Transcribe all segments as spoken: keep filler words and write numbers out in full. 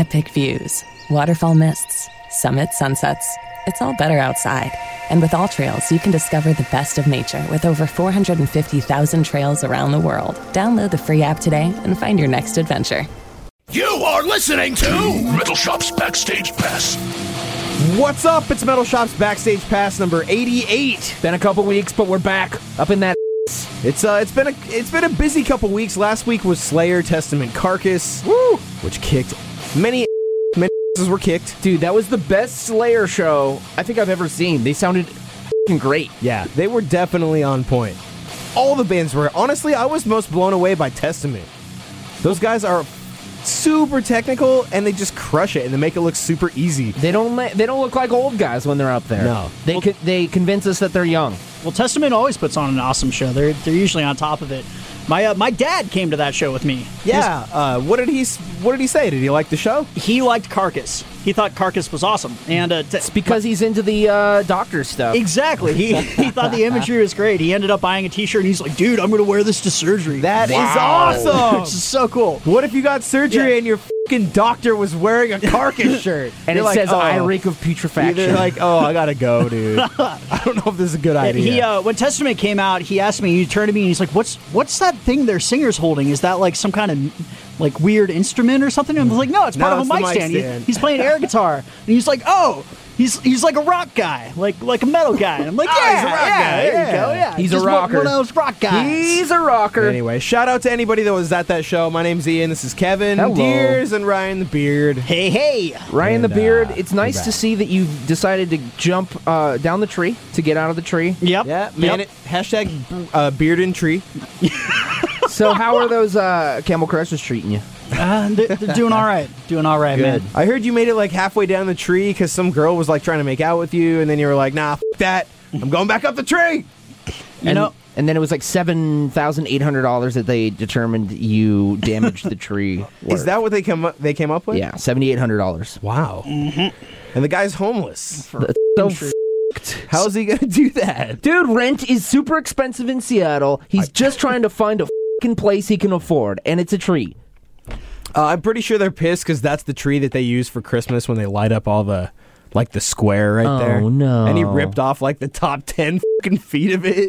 epic views, waterfall mists, summit sunsets. It's all better outside. And with All Trails, you can discover the best of nature with over four hundred fifty thousand trails around the world. Download the free app today and find your next adventure. You are listening to Metal Shop's Backstage Pass. What's up? It's Metal Shop's Backstage Pass number eighty-eight. Been a couple weeks, but we're back up in that. It's uh, it's been a it's been a busy couple weeks. Last week was Slayer, Testament, Carcass, woo, which kicked many many asses were kicked. Dude, that was the best Slayer show I think I've ever seen. They sounded f***ing great. Yeah, they were definitely on point. All the bands were. Honestly, I was most blown away by Testament. Those guys are super technical, and they just crush it, and they make it look super easy. They don't la- they don't look like old guys when they're up there. No. They co- they convince us that they're young. Well, Testament always puts on an awesome show. They're they're usually on top of it. My uh, my dad came to that show with me. Yeah. Uh, what did he s- What did he say? Did he like the show? He liked Carcass. He thought Carcass was awesome, and uh, t- It's because he's into the uh, doctor stuff. exactly. He he thought the imagery was great. He ended up buying a T-shirt, and he's like, "Dude, I'm going to wear this to surgery." That is Wow. awesome. Which is so cool. What if you got surgery Yeah. and your fucking doctor was wearing a Carcass shirt? and You're it like, says, oh. I reek of putrefaction. They're like, oh, I gotta go, dude. I don't know if this is a good And idea. he uh, when Testament came out, he asked me. He turned to me and he's like, "What's what's that thing their singer's holding? Is that like some kind of like weird instrument or something?" And I was like, "No, it's part No, of a it's the mic mic stand. He- stand. he's playing air guitar." And he's like, "Oh, he's he's like a rock guy, like like a metal guy." And I'm like, Oh, "Yeah, he's a rock yeah, guy, there yeah. you go, yeah." He's a Just one- rocker. One of those rock guys. He's a rocker. Anyway, shout out to anybody that was at that show. My name's Ian. This is Kevin Hello. Deers and Ryan the Beard. Hey, hey. Ryan the And, Beard, uh, it's nice we're to back. see that you've decided to jump uh, down the tree, to get out of the tree. Yep. Yeah, man. Yep. It, hashtag uh, beard and tree. So how are those uh, Camel Crushers treating you? Uh, they're, they're doing all right. Doing all right, man. I heard you made it like halfway down the tree because some girl was like trying to make out with you, and then you were like, nah, f- that. I'm going back up the tree. You and, know, and then it was like seven thousand eight hundred dollars that they determined you damaged the tree. Is worth. that what they come up, they came up with? Yeah, seven thousand eight hundred dollars. Wow. Mm-hmm. And the guy's homeless. So f***ed. How's he gonna do that? Dude, rent is super expensive in Seattle. He's just trying to find a f***ing place he can afford, and it's a tree. Uh, I'm pretty sure they're pissed because that's the tree that they use for Christmas when they light up all the, like the square right Oh, there. no. And he ripped off like the top ten fucking feet of it.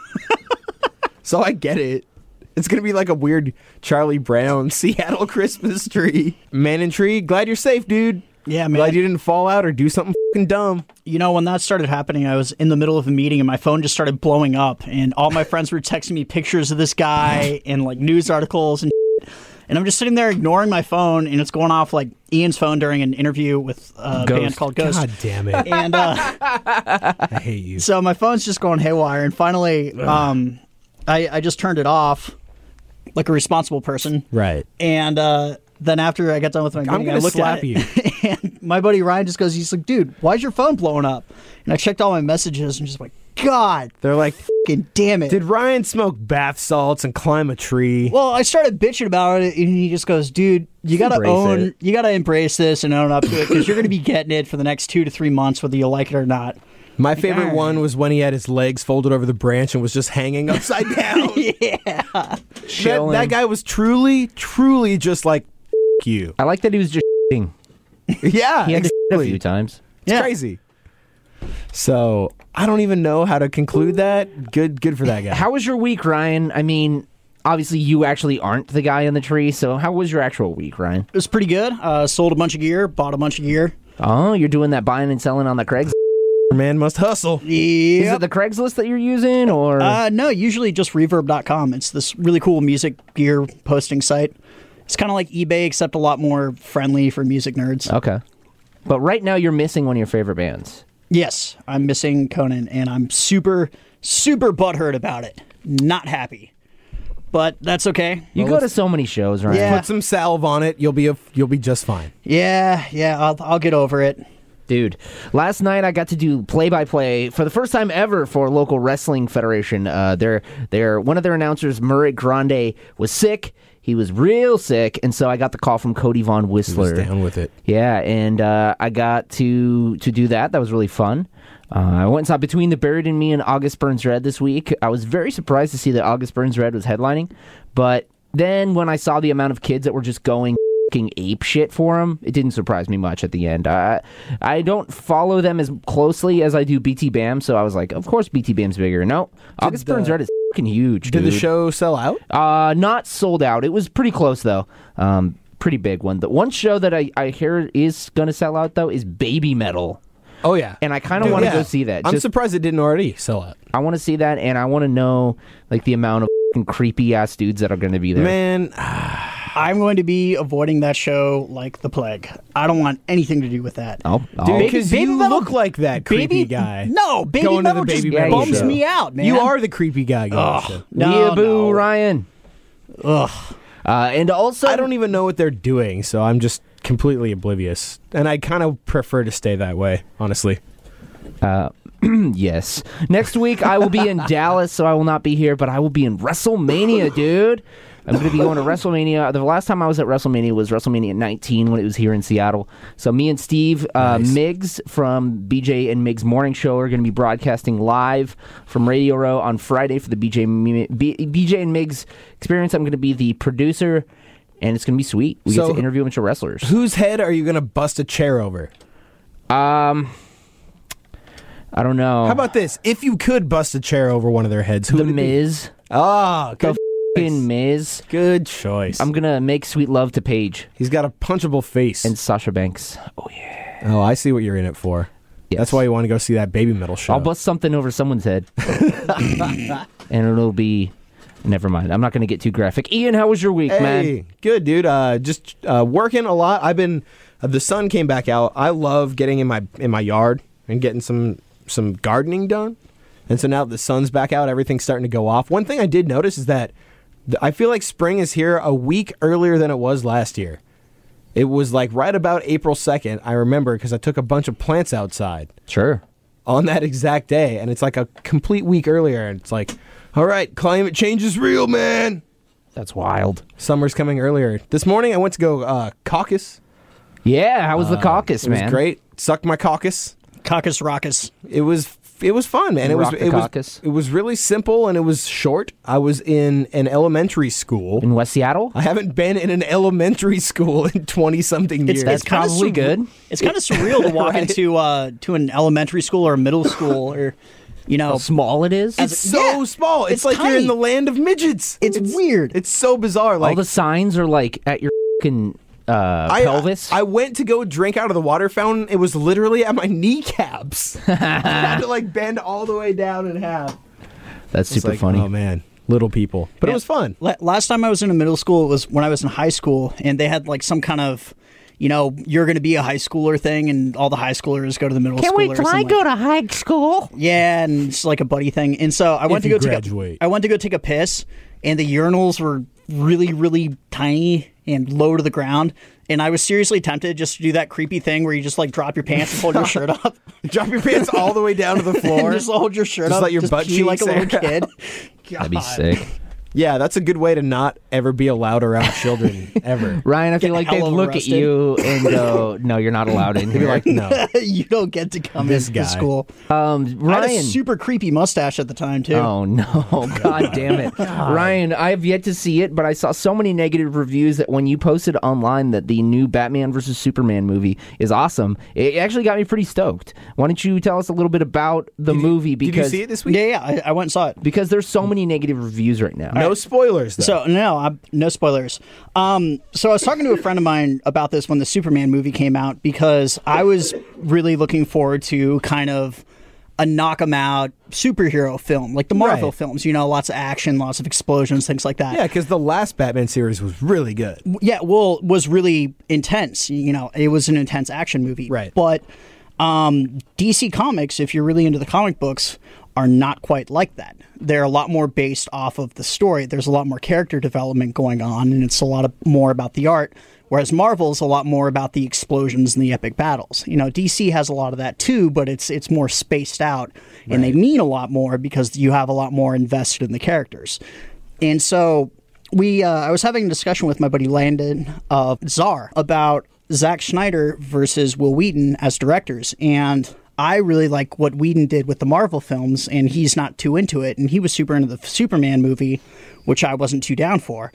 So I get it. It's gonna be like a weird Charlie Brown Seattle Christmas tree. Man and tree, glad you're safe, dude. yeah, man. Glad you didn't fall out or do something fucking dumb. You know, when that started happening, I was in the middle of a meeting and my phone just started blowing up, and all my friends were texting me pictures of this guy and like news articles and shit. And I'm just sitting there ignoring my phone, and it's going off like Ian's phone during an interview with a Ghost. band called Ghost. God damn it. And uh, I hate you. so my phone's just going haywire, and finally, um, I, I just turned it off like a responsible person. Right. And uh, then after I got done with my meeting, I'm gonna I looked slap at it, and my buddy Ryan just goes, he's like, "Dude, why's your phone blowing up?" And I checked all my messages, and just like, God, They're like, fucking damn it. did Ryan smoke bath salts and climb a tree? Well, I started bitching about it, and he just goes, "Dude, you gotta Embrace own, it. you gotta embrace this and own up to it, because you're gonna be getting it for the next two to three months, whether you like it or not." My favorite Yeah. one was when he had his legs folded over the branch and was just hanging upside down. Yeah. that, Chilling. that guy was truly, truly just like, F- you. I like that he was just shitting. Yeah, He had to shit a exactly. few times. It's Yeah. crazy. So I don't even know how to conclude that. Good, good for that guy. How was your week, Ryan? I mean, obviously you actually aren't the guy in the tree, so how was your actual week, Ryan? It was pretty good. Uh, sold a bunch of gear, bought a bunch of gear. Oh, you're doing that buying and selling on the Craigslist? Man must hustle. Is Yeah. it the Craigslist that you're using, or? Uh, no, usually just reverb dot com. It's this really cool music gear posting site. It's kind of like eBay, except a lot more friendly for music nerds. Okay. But right now you're missing one of your favorite bands. Yes, I'm missing Conan, and I'm super, super butthurt about it. Not happy. But that's okay. You Well, go to let's- so many shows, Ryan. Yeah. Put some salve on it. You'll be a, you'll be just fine. Yeah, yeah, I'll, I'll get over it. Dude, last night I got to do play-by-play for the first time ever for a local wrestling federation. Uh, their, their, one of their announcers, Murray Grande, was sick. He was real sick, and so I got the call from Cody Von He Whistler. was down with it. Yeah, and uh, I got to to do that. That was really fun. Uh, I went and saw Between the Buried and Me and August Burns Red this week. I was very surprised to see that August Burns Red was headlining, but then when I saw the amount of kids that were just going fucking ape shit for him, it didn't surprise me much at the end. Uh, I don't follow them as closely as I do B T Bam, so I was like, of course B T Bam's bigger. No, August the, Burns Red is fucking huge, Did dude. the show sell out? Uh, not sold out. It was pretty close, though. Um, pretty big one. The one show that I, I hear is going to sell out, though, is Baby Metal. Oh, yeah. And I kind of want to yeah. go see that. I'm Just- surprised it didn't already sell out. I want to see that, and I want to know like the amount of fucking creepy-ass dudes that are going to be there. Man, I'm going to be avoiding that show like the plague. I don't want anything to do with that. Oh, dude, oh. because Baby you Metal- look like that creepy Baby guy. No, Baby Going to Metal the just Baby Metal bums show. me out, man. You are the creepy guy going to the show. No, Weeaboo, no. Ryan. Ugh. Uh, and also, I don't even know what they're doing, so I'm just completely oblivious. And I kind of prefer to stay that way, honestly. Uh, yes. Next week I will be in Dallas, so I will not be here, but I will be in WrestleMania, dude. I'm going to be going to WrestleMania. The last time I was at WrestleMania was WrestleMania nineteen when it was here in Seattle. So me and Steve uh, Nice. Miggs from B J and Miggs Morning Show are going to be broadcasting live from Radio Row on Friday for the B J, Mi- B, BJ and Miggs experience. I'm going to be the producer, and it's going to be sweet. We So- get to interview a bunch of wrestlers. Whose head are you going to bust a chair over? Um, I don't know. How about this? If you could bust a chair over one of their heads, who The would it be? Miz? Oh, The good, f***ing Miz. good choice. I'm gonna make sweet love to Paige He's got a punchable face. and Sasha Banks. Oh yeah. oh, I see what you're in it for. Yes. That's why you want to go see that Baby Metal show. I'll bust something over someone's head, and it'll be. Never mind. I'm not gonna get too graphic. Ian, how was your week, Hey, man? good, dude. Uh, just uh, working a lot. I've been. Uh, the sun came back out. I love getting in my in my yard and getting some some gardening done. And so now the sun's back out, everything's starting to go off. One thing I did notice is that th- I feel like spring is here a week earlier than it was last year. It was like right about April second. I remember because I took a bunch of plants outside Sure. on that exact day, and it's like a complete week earlier. And it's like, all right, climate change is real, man. That's wild. Summer's coming earlier. This morning I went to go uh, caucus. Yeah. How was the caucus, It was man? great. Sucked my caucus. Caucus Raucus. It was it was fun, man. It was Rock the it was caucus. it was really simple and it was short. I was in an elementary school. In West Seattle. I haven't been in an elementary school in twenty something years. That's kinda probably good. It's kind of surreal to walk Right. into uh, to an elementary school or a middle school or, you know, How small it is. It's so yeah, small. It's, it's like you're in tiny. the land of midgets. It's weird. It's so bizarre. All Like the signs are like at your fucking uh, I, pelvis. I went to go drink out of the water fountain. It was literally at my kneecaps. I had to like bend all the way down in half. That's It's super like, funny. Oh man, little people. But it Yeah. was fun. La- Last time I was in a middle school, it was when I was in high school, and they had like some kind of, you know, you're going to be a high schooler thing, and all the high schoolers go to the middle Can't school. wait or till I something go like- to high school. Yeah, and it's like a buddy thing. And so I went to you go take graduate. a, I went to go take a piss, and the urinals were really, really tiny and low to the ground. And I was seriously tempted just to do that creepy thing where you just like drop your pants and hold your shirt up, Drop your pants all the way down to the and floor. just hold your shirt Just up, let your just butt pee like a cheeks little air kid. That'd be sick. Yeah, that's a good way to not ever be allowed around children ever. Ryan, I feel Get like they'd hella look arrested. at you and go, "No, you're not allowed in They'd be here." like, no. You don't get to come This into guy. school. um, I had a Ryan. super creepy mustache at the time too. Oh no! God damn it, Ryan! I have yet to see it, but I saw so many negative reviews that when you posted online that the new Batman versus Superman movie is awesome, it actually got me pretty stoked. Why don't you tell us a little bit about the movie? Did you Because see it this week? Yeah, yeah, I, I went and saw it. because there's so many negative reviews right now. No spoilers, though. So no, I'm, no spoilers. Um, so I was talking to a friend of mine about this when the Superman movie came out because I was really looking forward to kind of a knock 'em out superhero film, like the Marvel Right. films. You know, lots of action, lots of explosions, things like that. yeah, because the last Batman series was really good. Yeah, well, was really intense. You know, it was an intense action movie. Right. But um, D C Comics, if you're really into the comic books, are not quite like that. They're a lot more based off of the story. There's a lot more character development going on, and it's a lot of, more about the art. Whereas Marvel's a lot more about the explosions and the epic battles. You know, D C has a lot of that too, but it's it's more spaced out, and they mean a lot more because you have a lot more invested in the characters. And so we, uh, I was having a discussion with my buddy Landon of Czar about Zack Snyder versus Will Wheaton as directors, and I really like what Whedon did with the Marvel films, and he's not too into it, and he was super into the Superman movie, which I wasn't too down for.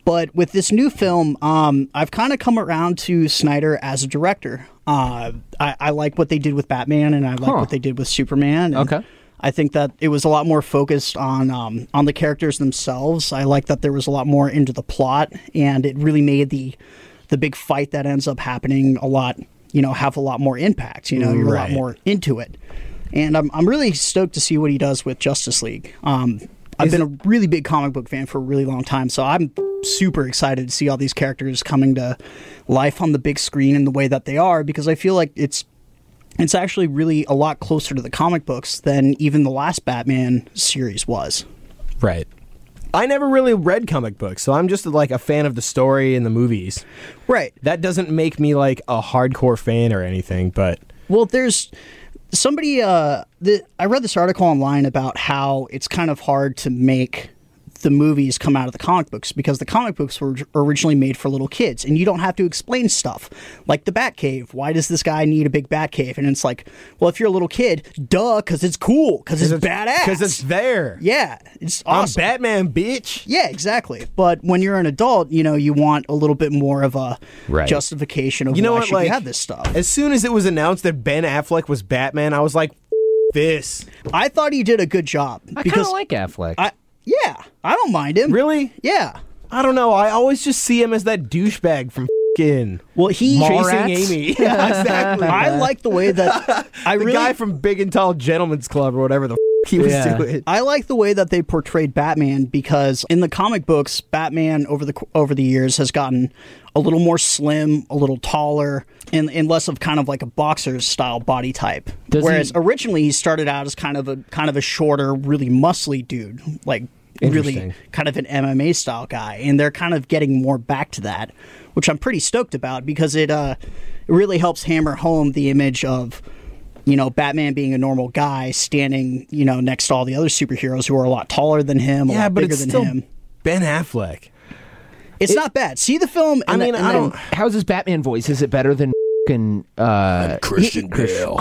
But with this new film, um, I've kind of come around to Snyder as a director. Uh, I, I like what they did with Batman, and I like Huh. what they did with Superman. And Okay. I think that it was a lot more focused on um, on the characters themselves. I like that there was a lot more into the plot, and it really made the the big fight that ends up happening a lot, you know, have a lot more impact. You know, you're a lot Right. more into it. And I'm I'm really stoked to see what he does with Justice League. Um, I've Is been it- a really big comic book fan for a really long time, so I'm super excited to see all these characters coming to life on the big screen in the way that they are, because I feel like it's it's actually really a lot closer to the comic books than even the last Batman series was. Right. I never really read comic books, so I'm just like a fan of the story and the movies. Right. That doesn't make me like a hardcore fan or anything, but Well, there's somebody. Uh, the, I read this article online about how it's kind of hard to make the movies come out of the comic books, because the comic books were originally made for little kids, and you don't have to explain stuff like the Batcave. Why does this guy need a big Batcave? And it's like, well, if you're a little kid, duh, because it's cool, because it's, badass, because it's there. yeah, it's I'm awesome. Batman, bitch. Yeah, exactly. But when you're an adult, you know, you want a little bit more of a Right. justification of You know why what? should Like, we have this stuff. as soon as it was announced that Ben Affleck was Batman, I was like, F- this. I thought he did a good job I kind because of like Affleck. I yeah, I don't mind him. Really? Yeah. I don't know. I always just see him as that douchebag from f***ing Well, he Chasing Mallrats? Amy. Yeah, exactly. I like the way that I the really guy from Big and Tall Gentlemen's Club or whatever the f- he was Yeah. doing. I like the way that they portrayed Batman, because in the comic books, Batman over the over the years has gotten a little more slim, a little taller, and, and less of kind of like a boxer style body type. Does Whereas he- originally he started out as kind of a kind of a shorter, really muscly dude, like really Interesting. kind of an M M A style guy, and they're kind of getting more back to that, which I'm pretty stoked about, because it uh it really helps hammer home the image of, you know, Batman being a normal guy standing, you know, next to all the other superheroes who are a lot taller than him, a Yeah, lot but bigger it's than still him. Ben Affleck. It's not bad. See the film. I And mean, the, and I then- don't. How's his Batman voice? Is it better than f***ing, uh, Christian Bale.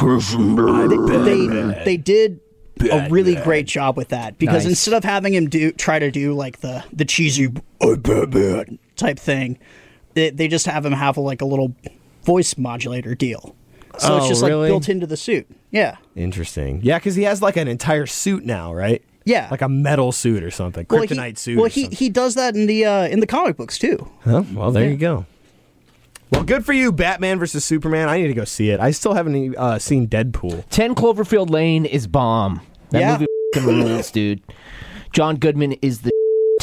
they they did a really great job with that, because Nice. instead of having him do try to do like the the cheesy "I'm Batman" type thing, they, they just have him have like a little voice modulator deal. So it's Oh, just really? like built into the suit. Yeah. Interesting. Yeah, because he has like an entire suit now, right? Yeah. Like a metal suit or something. Well, Kryptonite he, suit. Well, or he something. he does that in the uh, in the comic books too. Huh? Well, there you go. Well, good for you, Batman versus Superman. I need to go see it. I still haven't uh, seen Deadpool. ten Cloverfield Lane is bomb. That Yeah. movie f***ing rules, dude. John Goodman is the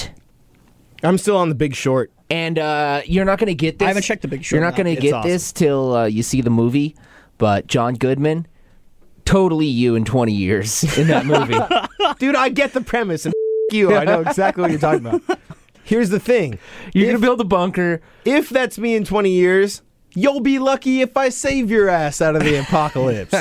I'm still on The Big Short. and uh, you're not going to get this. I haven't checked The Big Short You're not out. going to It's get awesome. this till uh, you see the movie. But John Goodman, totally you in twenty years in that movie. Dude, I get the premise, and f- you. I know exactly what you're talking about. Here's the thing. You're If- going to build a bunker. If that's me in twenty years, you'll be lucky if I save your ass out of the apocalypse.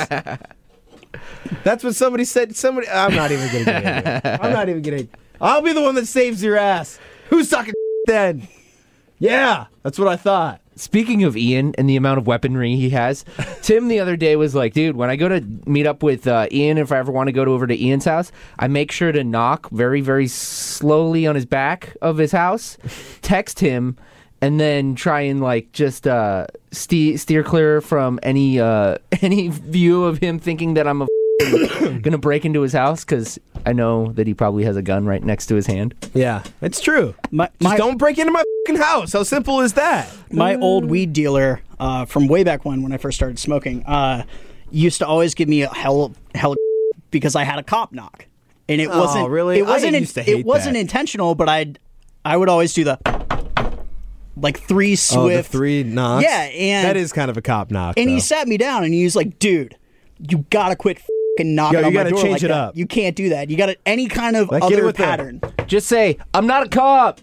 That's what somebody said. Somebody. I'm not even going to get into it. I'm not even going to. I'll be the one that saves your ass. Who's talking then? Yeah, that's what I thought. Speaking of Ian and the amount of weaponry he has, Tim the other day was like, dude, when I go to meet up with uh, Ian, if I ever want to go to, over to Ian's house, I make sure to knock very, very slowly on his back of his house, text him, and then try and like just uh, ste- steer clear from any uh, any view of him thinking that I'm a gonna break into his house, because I know that he probably has a gun right next to his hand. Yeah, it's true. My, Just my, don't break into my fucking house. How simple is that? my old weed dealer uh, from way back when, when I first started smoking, uh, used to always give me a hell, hell because I had a cop knock, and it Oh, wasn't really? It wasn't. I in- used to hate it wasn't that. intentional, but I, I would always do the like three Oh, the swift. three knocks. Yeah, and that is kind of a cop knock. And though. he sat me down and he was like, "Dude, you gotta quit fucking knocking Yo, you on my gotta door change like it that. up. You can't do that. You gotta any kind of Like, get it other with the- pattern." Just say, I'm not a cop.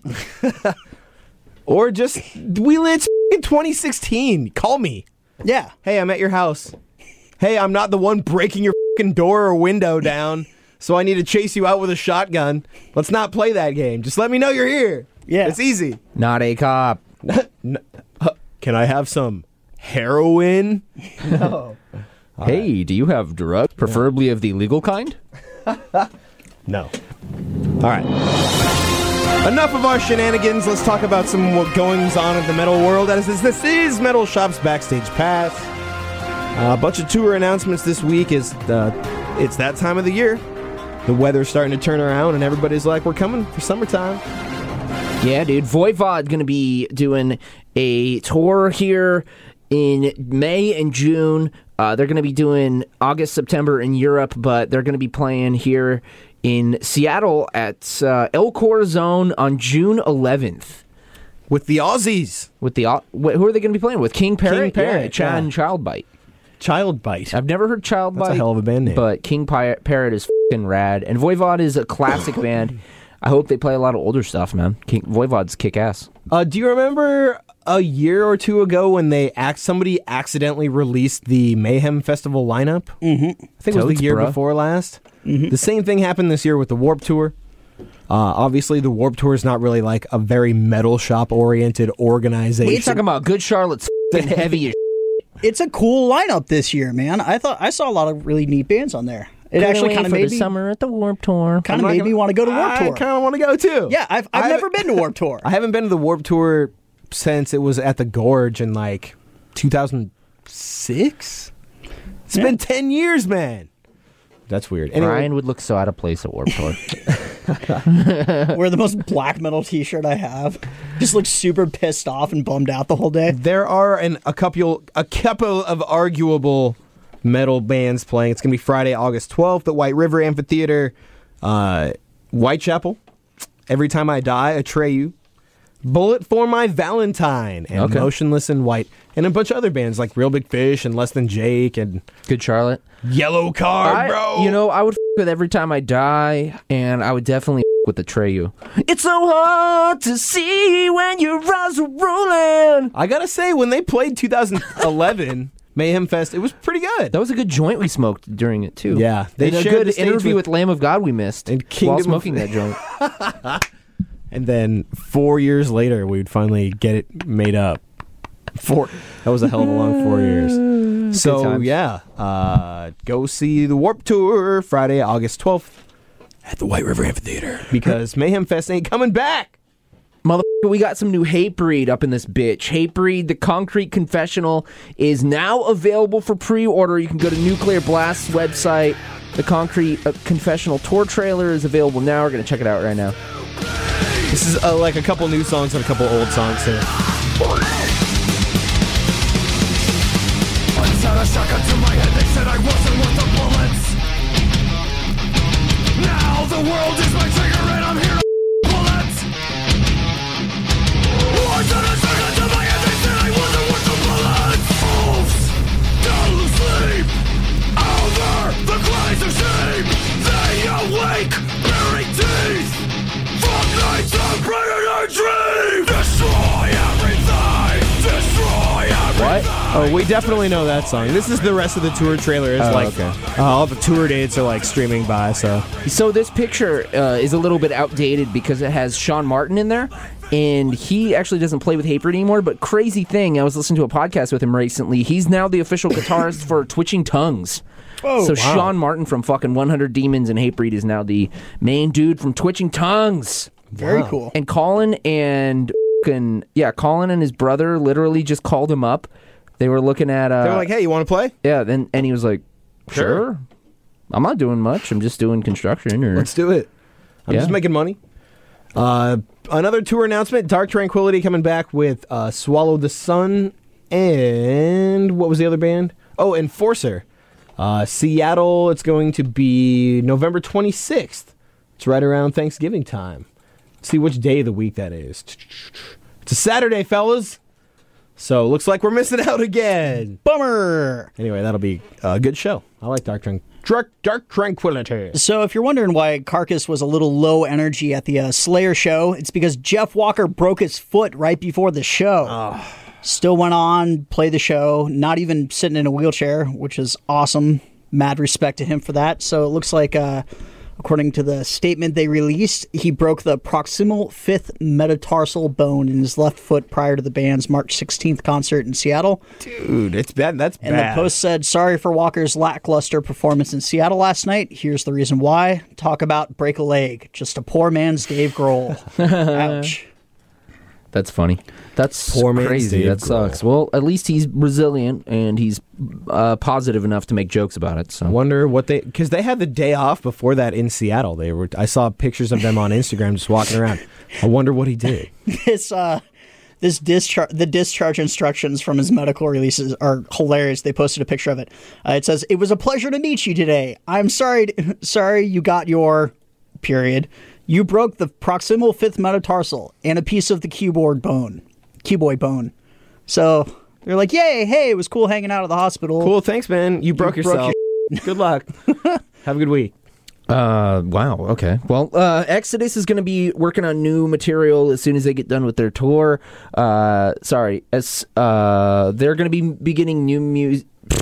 Or just we lit in twenty sixteen. Call me. Yeah. Hey, I'm at your house. Hey, I'm not the one breaking your fucking door or window down, so I need to chase you out with a shotgun. Let's not play that game. Just let me know you're here. Yeah. It's easy. Not a cop. Can I have some heroin? Hey, do you have drugs, preferably of the legal kind? No. All right. Enough of our shenanigans. Let's talk about some what goings on in the metal world. As this, this is Metal Shop's Backstage Pass. Uh, a bunch of tour announcements this week. Is uh, it's that time of the year. The weather's starting to turn around, and everybody's like, "We're coming for summertime." Yeah, dude. Voivod's going to be doing a tour here in May and June. Uh, they're going to be doing August, September in Europe, but they're going to be playing here in Seattle at uh, El Corazon on June eleventh. With the Aussies. With the Au- wh- who are they going to be playing with? King Parrot? King Parrot, yeah, Chan yeah. Childbite. Child Bite. I've never heard Childbite. That's a hell of a band name. But King Pi- Parrot is fucking rad. And Voivod is a classic band. I hope they play a lot of older stuff, man. King- Voivod's kick-ass. Uh, do you remember a year or two ago when they act somebody accidentally released the Mayhem Festival lineup? Mm-hmm. I think it was Totes, the year bruh. before last. Mm-hmm. The same thing happened this year with the Warped Tour. Uh, obviously, the Warped Tour is not really like a very metal shop-oriented organization. What are you talking about? Good Charlotte's fucking heavy as It's a cool lineup this year, man. I thought I saw a lot of really neat bands on there. It actually kind of made the me summer at the Warped Tour. kind I'm of not made gonna- me want to go to Warped I Tour. kind of want to go too. Yeah, I've I've I never haven't- been to Warped Tour. I haven't been to the Warped Tour since it was at the Gorge in like two thousand six. It's Yeah. been ten years, man. That's weird. Anyway, Ryan would look so out of place at Warped Tour. Wear the most black metal T-shirt I have. Just look super pissed off and bummed out the whole day. there are an, a couple a couple of arguable metal bands playing. It's going to be Friday, August twelfth at White River Amphitheater, uh, Whitechapel, Every Time I Die, Atreyu, Bullet for My Valentine, and Okay. Motionless in White, and a bunch of other bands like Real Big Fish and Less Than Jake and Good Charlotte. Yellow Card, I- bro. You know, I would f- with Every Time I Die, and I would definitely f- with the Treyu. It's so hard to see when your eyes are rolling. I gotta say, when they played two thousand eleven Mayhem Fest, it was pretty good. That was a good joint we smoked during it, too. Yeah, they They a shared good the stage interview with- with, Lamb of God we missed And while Kingdom of- smoking that joint. And then four years later, we'd finally get it made up. Four. That was a hell of a long four years. So, times. yeah. Uh, go see the Warped Tour Friday, August twelfth at the White River Amphitheater. Because Mayhem Fest ain't coming back. Motherfucker, we got some new Hatebreed up in this bitch. Hatebreed, the Concrete Confessional, is now available for pre-order. You can go to Nuclear Blast's website. The Concrete uh, Confessional tour trailer is available now. We're going to check it out right now. This is uh, like a couple new songs and a couple old songs here. Once had a shotgun to my head, they said I wasn't worth the bullets. Now the world is my trigger and I'm here to pull it. Once had a shotgun to my head, they said I wasn't worth the bullets. Wolves don't sleep over the cries of shame. They awake, baring teeth from nights of predator dream. Destroy everything, destroy everything. Oh, we definitely know that song. This is the rest of the tour trailer. It's Oh, like okay. uh, all the tour dates are like streaming by, so. So this picture uh, is a little bit outdated because it has Sean Martin in there, and he actually doesn't play with Hatebreed anymore. But crazy thing, I was listening to a podcast with him recently. He's now the official guitarist for Twitching Tongues. Oh, so wow. Sean Martin from fucking one hundred Demons and Hatebreed is now the main dude from Twitching Tongues. Very Wow. cool. And Colin and fucking, yeah, Colin and his brother literally just called him up. They were looking at uh, They were like, hey, you want to play? yeah, then and he was like, Sure. sure. I'm not doing much. I'm just doing construction or Let's do it. I'm Yeah. just making money. Uh, another tour announcement: Dark Tranquility coming back with uh, Swallow the Sun and what was the other band? Oh, Enforcer. Uh, Seattle. It's going to be November twenty-sixth. It's right around Thanksgiving time. Let's see which day of the week that is. It's a Saturday, fellas. So looks like we're missing out again. Bummer. Anyway, that'll be a good show. I like Dark Tran- Dark, Dark Tranquility. So if you're wondering why Carcass was a little low energy at the uh, Slayer show, it's because Jeff Walker broke his foot right before the show. Still went on, played the show, not even sitting in a wheelchair, which is awesome. Mad respect to him for that. So it looks like uh, According to the statement they released, he broke the proximal fifth metatarsal bone in his left foot prior to the band's March sixteenth concert in Seattle. Dude, it's bad. That's And bad. the Post said, sorry for Walker's lackluster performance in Seattle last night. Here's the reason why. Talk about break a leg. Just a poor man's Dave Grohl. Ouch. That's funny. That's Poor man's crazy. Dave That sucks. Well, at least he's resilient and he's uh, positive enough to make jokes about it. So I wonder what they, because they had the day off before that in Seattle. They were. I saw pictures of them on Instagram just walking around. I wonder what he did. This uh, this discharge, the discharge instructions from his medical releases are hilarious. They posted a picture of it. Uh, it says, "It was a pleasure to meet you today. I'm sorry, sorry you got your period. You broke the proximal fifth metatarsal and a piece of the keyboard bone, cuboid bone." So they're like, "Yay! Hey, it was cool hanging out at the hospital." Cool, thanks, man. You broke broke yourself. Good luck. Have a good week. Uh, wow. Okay. Well, uh, Exodus is going to be working on new material as soon as they get done with their tour. Uh, sorry, as uh, they're going to be beginning new music.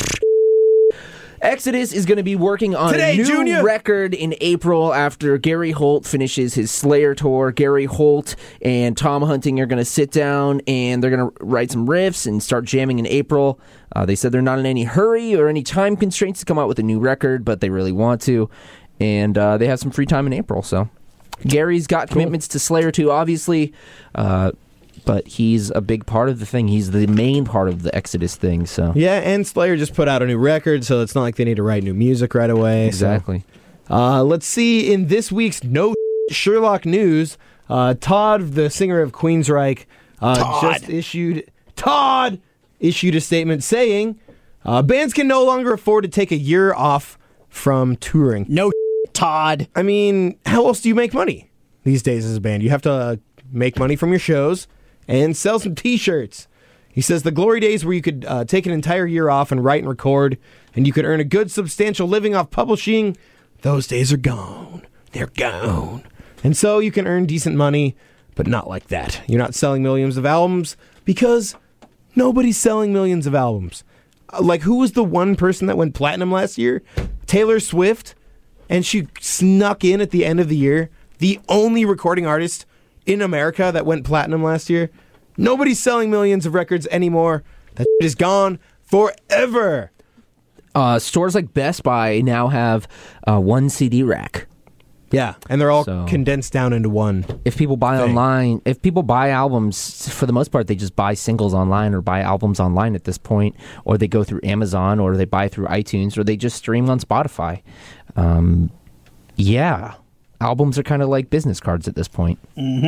Exodus is going to be working on Today, a new Junior! record in April after Gary Holt finishes his Slayer tour. Gary Holt and Tom Hunting are going to sit down and they're going to write some riffs and start jamming in April. Uh, they said they're not in any hurry or any time constraints to come out with a new record, but they really want to. And uh, they have some free time in April, so Gary's got commitments to Slayer too, obviously, uh, but he's a big part of the thing. He's the main part of the Exodus thing. So Yeah, and Slayer just put out a new record, so it's not like they need to write new music right away. exactly. So. Uh, let's see, in this week's No Sherlock news, uh, Todd, the singer of Queensryche, uh, Todd. just issued Todd issued a statement saying uh, bands can no longer afford to take a year off from touring. No, Todd. I mean, how else do you make money these days as a band? You have to uh, make money from your shows and sell some T-shirts. He says the glory days where you could uh, take an entire year off and write and record, and you could earn a good, substantial living off publishing, those days are gone. They're gone. And so you can earn decent money, but not like that. You're not selling millions of albums because nobody's selling millions of albums. Uh, like, who was the one person that went platinum last year? Taylor Swift. And she snuck in at the end of the year. The only recording artist in America that went platinum last year. Nobody's selling millions of records anymore. That shit is gone forever. Uh, stores like Best Buy now have uh, one C D rack. Yeah, and they're all So- condensed down into one. If people buy Thing. online, if people buy albums, for the most part, they just buy singles online or buy albums online at this point, or they go through Amazon, or they buy through iTunes, or they just stream on Spotify. Um, yeah, albums are kind of like business cards at this point.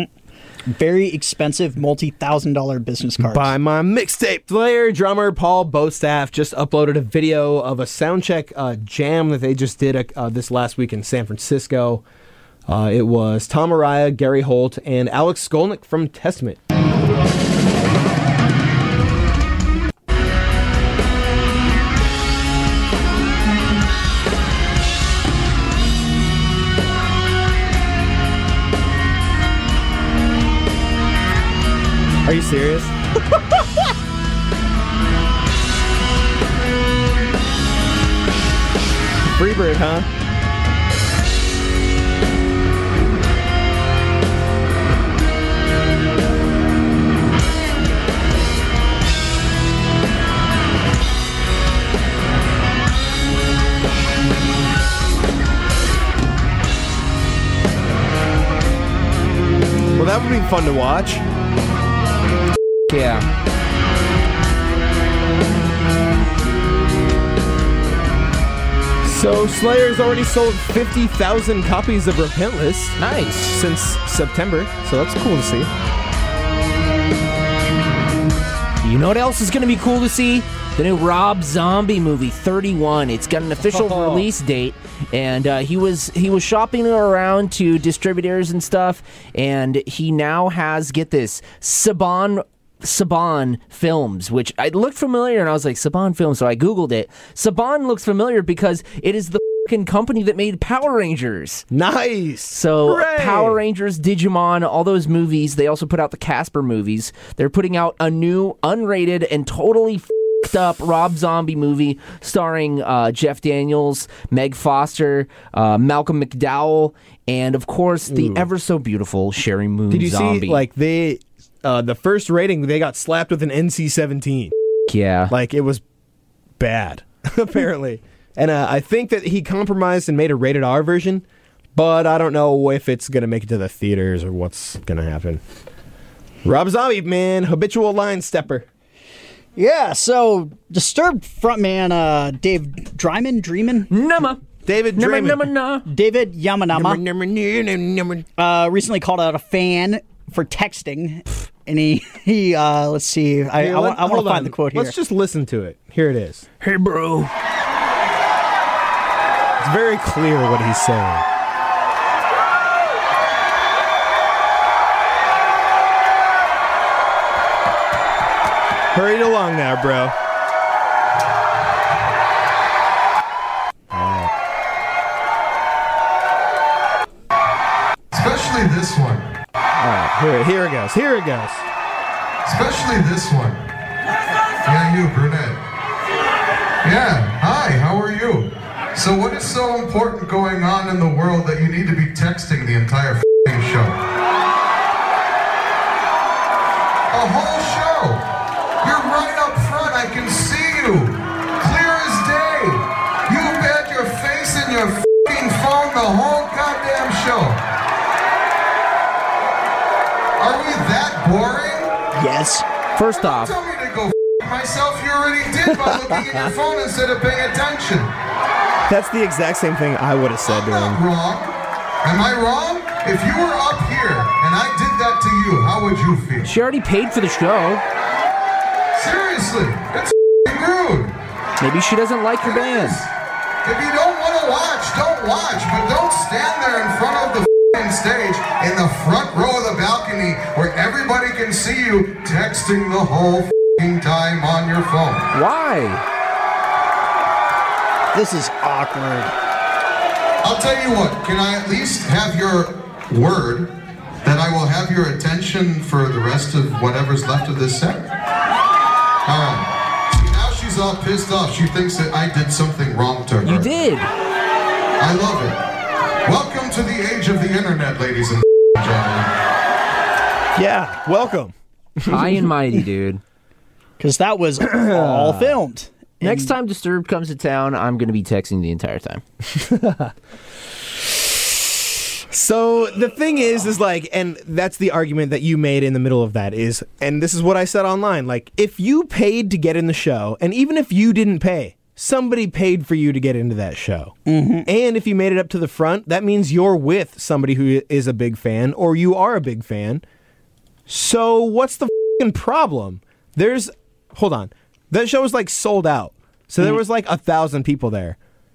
Very expensive, multi-thousand dollar business cards. By my mixtape player, drummer Paul Bostaff just uploaded a video of a soundcheck uh, jam that they just did uh, this last week in San Francisco. Uh, it was Tom Araya, Gary Holt, and Alex Skolnick from Testament. Are you serious? Freebird, huh? Well, that would be fun to watch. Yeah. So Slayer's already sold fifty thousand copies of Repentless Nice. since September, so that's cool to see. You know what else is going to be cool to see? The new Rob Zombie movie, thirty-one. It's got an official Oh. release date, and uh, he was he was shopping around to distributors and stuff, and he now has, get this, Saban Saban Films, which I looked familiar, and I was like, Saban Films, so I Googled it. Saban looks familiar because it is the fucking company that made Power Rangers. Nice. So Hooray! Power Rangers, Digimon, all those movies. They also put out the Casper movies. They're putting out a new, unrated, and totally f- f***ed up Rob Zombie movie starring uh, Jeff Daniels, Meg Foster, uh, Malcolm McDowell, and of course the Ooh. ever so beautiful Sherry Moon Did you Zombie. see, like, they, uh, the first rating, they got slapped with an N C seventeen. yeah. Like, it was bad, apparently. And uh, I think that he compromised and made a rated R version, but I don't know if it's going to make it to the theaters or what's going to happen. Rob Zombie, man, habitual line stepper. Yeah, so Disturbed frontman uh, Dave Dryman, Dreamin? Numma. David Numma, Draymond. numma, nah. David Yamanama Number, uh, recently called out a fan for texting, and he, he uh, let's see, I, Here, I, let- want, I want hold to find on. the quote here. Let's just listen to it. Here it is. Hey, bro. It's very clear what he's saying. Hurry it along now, bro. Especially this one. All right, here, here it goes. Here it goes. Especially this one. Yeah, you, brunette. Yeah, hi, how are you? So what is so important going on in the world that you need to be texting the entire f***ing show? A whole show. You're right up front, I can see you. Clear as day. You've had your face in your f***ing phone the whole goddamn show. Are we that boring? Yes. First off, Tell me to go f*** myself, you already did by looking at your phone instead of paying attention. That's the exact same thing I would have said I'm to not him. wrong. Am I wrong? If you were up here and I did that to you, how would you feel? she already paid for the show. Seriously, it's f***ing rude. Maybe she doesn't like your It band. is. If you don't want to watch, don't watch, but don't stand there in front of the f***ing stage in the front row of the balcony where everybody can see you texting the whole f***ing time on your phone. Why? This is awkward. I'll tell you what, can I at least have your word that I will have your attention for the rest of whatever's left of this set? All right. See, now she's all pissed off. She thinks that I did something wrong to her. You did. I love it. Welcome to the age of the internet, ladies and gentlemen. Yeah, welcome. High and mighty, dude. Because that was all filmed. Next time Disturbed comes to town, I'm going to be texting the entire time. So the thing is, is like, and that's the argument that you made in the middle of that is, and this is what I said online, like, if you paid to get in the show, and even if you didn't pay, somebody paid for you to get into that show. Mm-hmm. And if you made it up to the front, that means you're with somebody who is a big fan, or you are a big fan. So what's the fucking problem? There's, hold on, that show was like sold out. So there was like a thousand people there.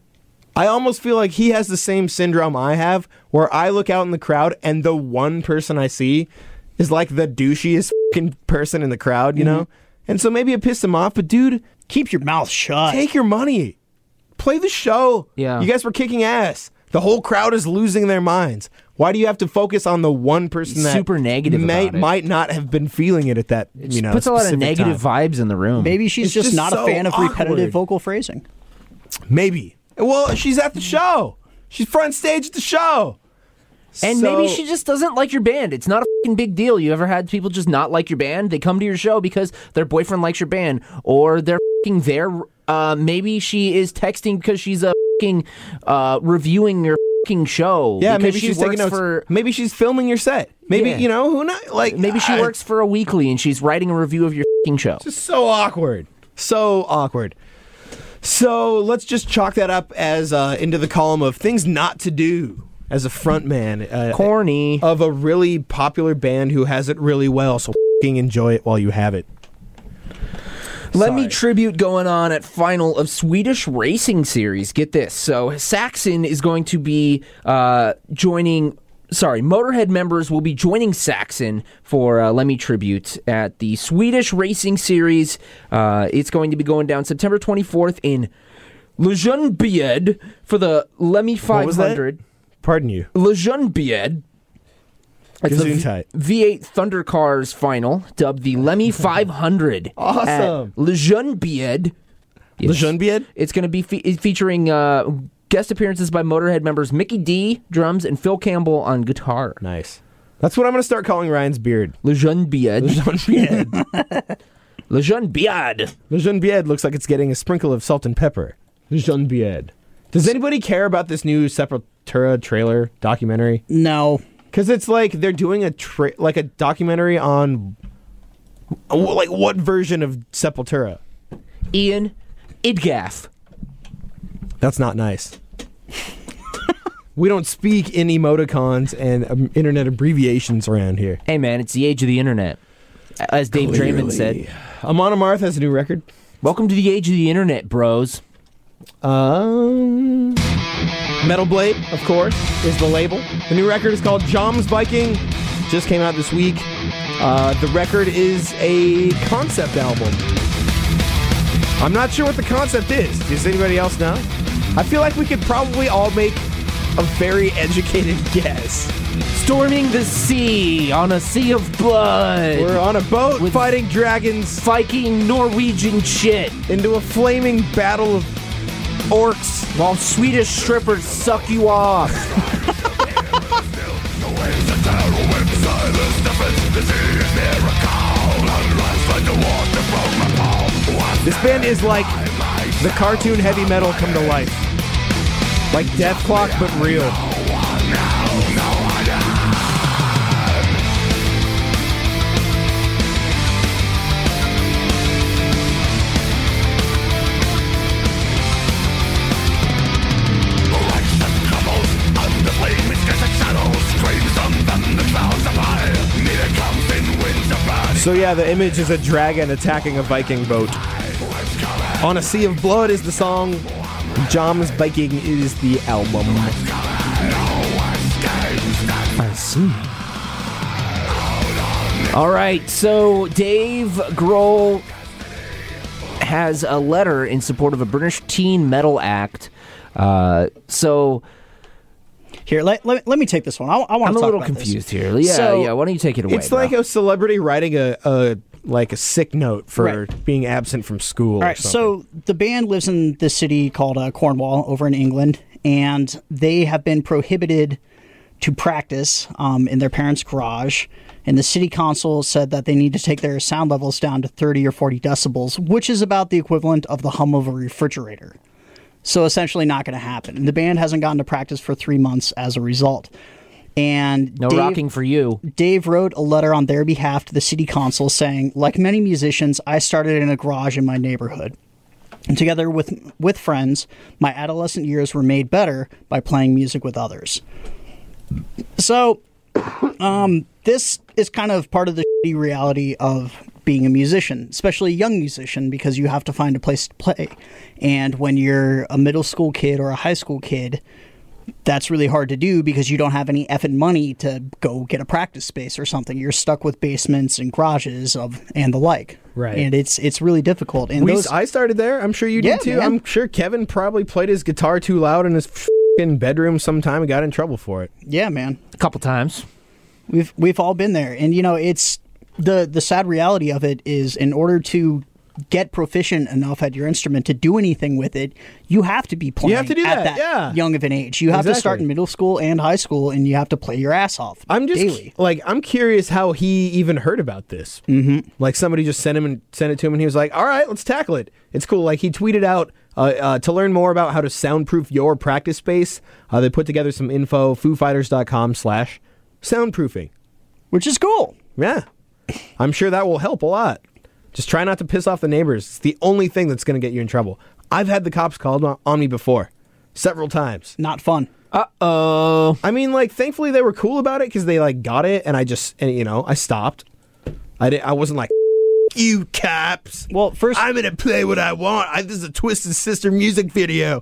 I almost feel like he has the same syndrome I have, where I look out in the crowd and the one person I see is like the douchiest fucking person in the crowd, you know? And so maybe it pissed him off, but dude, Keep your mouth shut. take your money. Play the show. Yeah. You guys were kicking ass. The whole crowd is losing their minds. Why do you have to focus on the one person that Super negative may, about it. might not have been feeling it at that, you know, Puts a lot of specific negative time? vibes in the room. Maybe she's It's just, just not so a fan of repetitive awkward. vocal phrasing. Maybe. Well, she's at the show. She's front stage at the show. And So- maybe she just doesn't like your band. It's not a fucking big deal. You ever had people just not like your band? They come to your show because their boyfriend likes your band, or they're fucking there. Uh, maybe she is texting because she's a fucking uh, reviewing your fucking show. Yeah, because maybe she she's works taking notes. for. Maybe she's filming your set. Maybe Yeah. you know who not like. Maybe she uh, works for a weekly and she's writing a review of your fucking show. Just so awkward. So awkward. So let's just chalk that up as uh, into the column of things not to do as a front man uh, Corny. of a really popular band who has it really well. So f***ing enjoy it while you have it. Let me Sorry. tribute going on at final of Swedish Racing Series. Get this. So Saxon is going to be uh, joining. Sorry, Motorhead members will be joining Saxon for uh, Lemmy Tribute at the Swedish Racing Series. Uh, it's going to be going down September twenty-fourth in Ljungbyhed for the Lemmy What was that? five hundred. Pardon you. Ljungbyhed. It's the Gesundheit. V eight Thunder Cars final, dubbed the Lemmy five hundred. Awesome. At Le Jeune Bied. Le Jeune Bied? It's going to be fe- featuring uh, guest appearances by Motorhead members Mickey D, drums, and Phil Campbell on guitar. Nice. That's what I'm going to start calling Ryan's beard. Le Jeune Bied. Le Jeune Bied. Le Jeune Bied. Le Jeune Bied looks like it's getting a sprinkle of salt and pepper. Le Jeune Bied. Does anybody care about this new Sepultura trailer documentary? No. Because it's like they're doing a tra- like a documentary on like what version of Sepultura? Ian Idgaff. That's not nice. We don't speak in emoticons and um, internet abbreviations around here. Hey man, it's the age of the internet. As Dave Draymond said. Amon Amarth has a new record. Welcome to the age of the internet, bros. Um, Metal Blade, of course, is the label. The new record is called Jom's Viking. Just came out this week. Uh, the record is a concept album. I'm not sure what the concept is. Does anybody else know? I feel like we could probably all make a very educated guess. Storming the sea on a sea of blood. We're on a boat With fighting dragons Viking Norwegian shit. into a flaming battle of orcs. While Swedish strippers suck you off. This band is like the cartoon heavy metal come to life. Like Death Clock, but real. So yeah, the image is a dragon attacking a Viking boat. On a Sea of Blood is the song. Jom's Viking is the album. I see. All right, so Dave Grohl has a letter in support of a British teen metal act. Uh, so Here, let, let, let me take this one. I, I want I'm to a talk little about confused this. here. Yeah, So- yeah. Why don't you take it away? It's like bro? a celebrity writing a, a like a sick note for Right. being absent from school. All or right, something. so the band lives in this city called uh, Cornwall over in England, and they have been prohibited to practice um, in their parents' garage. And the city council said that they need to take their sound levels down to thirty or forty decibels, which is about the equivalent of the hum of a refrigerator. So essentially not going to happen. And the band hasn't gotten to practice for three months as a result. And no Dave, rocking for you. Dave wrote a letter on their behalf to the city council saying, like many musicians, I started in a garage in my neighborhood. And together with with friends, my adolescent years were made better by playing music with others. So, um, this is kind of part of the shitty reality of being a musician, especially a young musician, because you have to find a place to play. And when you're a middle school kid or a high school kid, that's really hard to do because you don't have any effing money to go get a practice space or something. You're stuck with basements and garages of and the like. Right. And it's it's really difficult. And we, those, I started there. I'm sure you did Yeah, too. man. I'm sure Kevin probably played his guitar too loud in his f***ing bedroom sometime and got in trouble for it. yeah, man. A couple times. We've we've all been there. And you know, it's the the sad reality of it is in order to get proficient enough at your instrument to do anything with it, you have to be playing have to do at that, that yeah. young of an age. You have to start Exactly. in middle school and high school, and you have to play your ass off I'm just daily. like I'm curious how he even heard about this. Mm-hmm. Like somebody just sent him and sent it to him, and he was like, "All right, let's tackle it. It's cool." Like he tweeted out uh, uh, to learn more about how to soundproof your practice space. Uh, they put together some info. Foo Fighters dot com slash soundproofing. Which is cool. Yeah, I'm sure that will help a lot. Just try not to piss off the neighbors. It's the only thing that's going to get you in trouble. I've had the cops called on on me before, several times. Not fun. Uh-oh. I mean, like, thankfully they were cool about it because they like got it, and I just, and, you know, I stopped. I didn't. I wasn't like, you cops. Well, first I'm gonna play what I want. I, this is a Twisted Sister music video.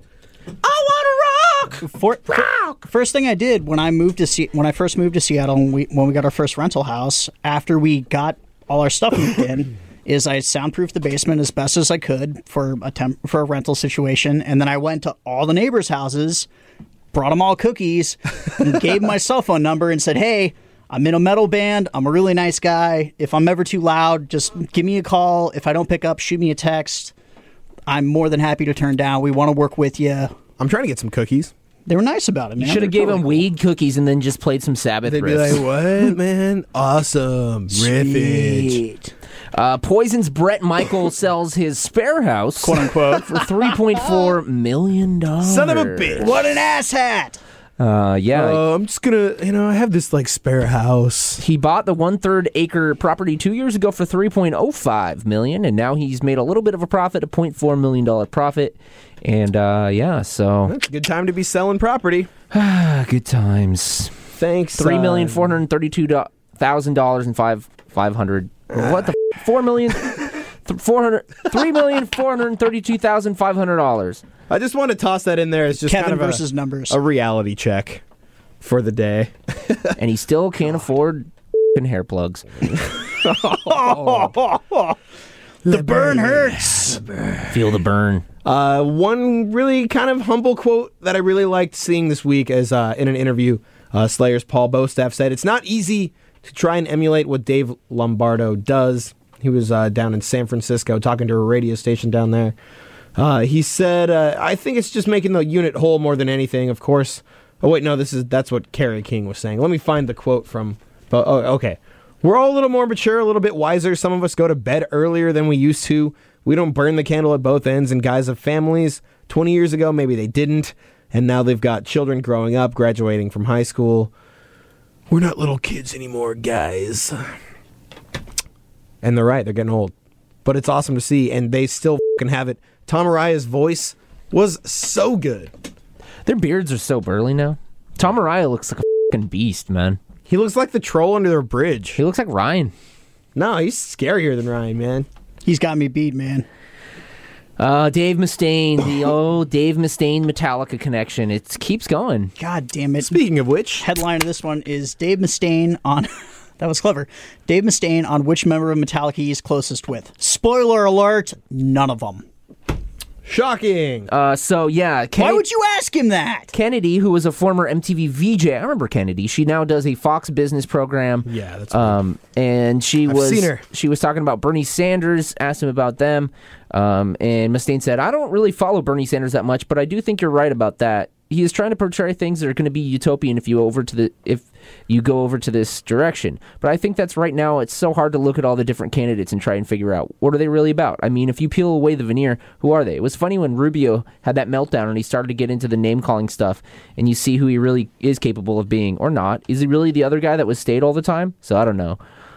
I want to rock. For, for- first thing I did when I moved to Se- when I first moved to Seattle and we, when we got our first rental house after we got all our stuff moved in is I soundproofed the basement as best as I could for a temp- for a rental situation, and then I went to all the neighbors' houses, brought them all cookies, and gave my cell phone number and said, "Hey, I'm in a metal band. I'm a really nice guy. If I'm ever too loud, just give me a call. If I don't pick up, shoot me a text. I'm more than happy to turn down. We want to work with you. I'm trying to get some cookies. They were nice about it, man. You should have They're gave totally him cool. weed cookies and then just played some Sabbath They'd be riffs. like, what, man? Awesome. Riffage. Sweet. Uh, Poison's Brett Michael sells his spare house, Quote unquote. for three point four million dollars. Son of a bitch. What an asshat! Uh, yeah. Uh, I'm just gonna, you know, I have this like spare house. He bought the one-third acre property two years ago for three point oh five million dollars, and now he's made a little bit of a profit, a zero point four million dollars profit. And, uh, yeah, so... It's a good time to be selling property. Good times. Thanks. three million uh, four hundred thirty-two thousand dollars and five five hundred. What the f- four million four hundred three million four hundred thirty-two thousand five hundred dollars. I just want to toss that in there as just Kevin kind of versus a, numbers. a reality check for the day. And he still can't afford f***ing hair plugs. The burn hurts. Feel the burn. Uh, one really kind of humble quote that I really liked seeing this week is uh, in an interview, uh, Slayer's Paul Bostaff said, "It's not easy to try and emulate what Dave Lombardo does." He was uh, down in San Francisco talking to a radio station down there. Uh, he said, uh, "I think it's just making the unit whole more than anything, of course." Oh, wait, no, this is that's what Kerry King was saying. Let me find the quote from... Oh, okay. "We're all a little more mature, a little bit wiser. Some of us go to bed earlier than we used to. We don't burn the candle at both ends, and guys have families. twenty years ago, maybe they didn't, and now they've got children growing up, graduating from high school. We're not little kids anymore, guys." And they're right, they're getting old. But it's awesome to see, and they still fucking have it. Tom Araya's voice was so good. Their beards are so burly now. Tom Araya looks like a fucking beast, man. He looks like the troll under their bridge. He looks like Ryan. No, he's scarier than Ryan, man. He's got me beat, man. Uh, Dave Mustaine, the old Dave Mustaine Metallica connection. It keeps going. God damn it. Speaking of which, Headline of this one is Dave Mustaine on... That was clever. Dave Mustaine on which member of Metallica he's closest with. Spoiler alert, none of them. shocking. Uh, so yeah, Ken- Why would you ask him that? Kennedy, who was a former M T V V J, I remember Kennedy. She now does a Fox Business program. Yeah, that's um, and she I've was seen her. she was talking about Bernie Sanders. Asked him about them, um, and Mustaine said, "I don't really follow Bernie Sanders that much, but I do think you're right about that. He is trying to portray things that are going to be utopian if you over to the if you go over to this direction. But I think that's right now. It's so hard to look at all the different candidates and try and figure out what are they really about. I mean, if you peel away the veneer, who are they? It was funny when Rubio had that meltdown and he started to get into the name calling stuff, and you see who he really is capable of being or not. Is he really the other guy that was stayed all the time? So I don't know.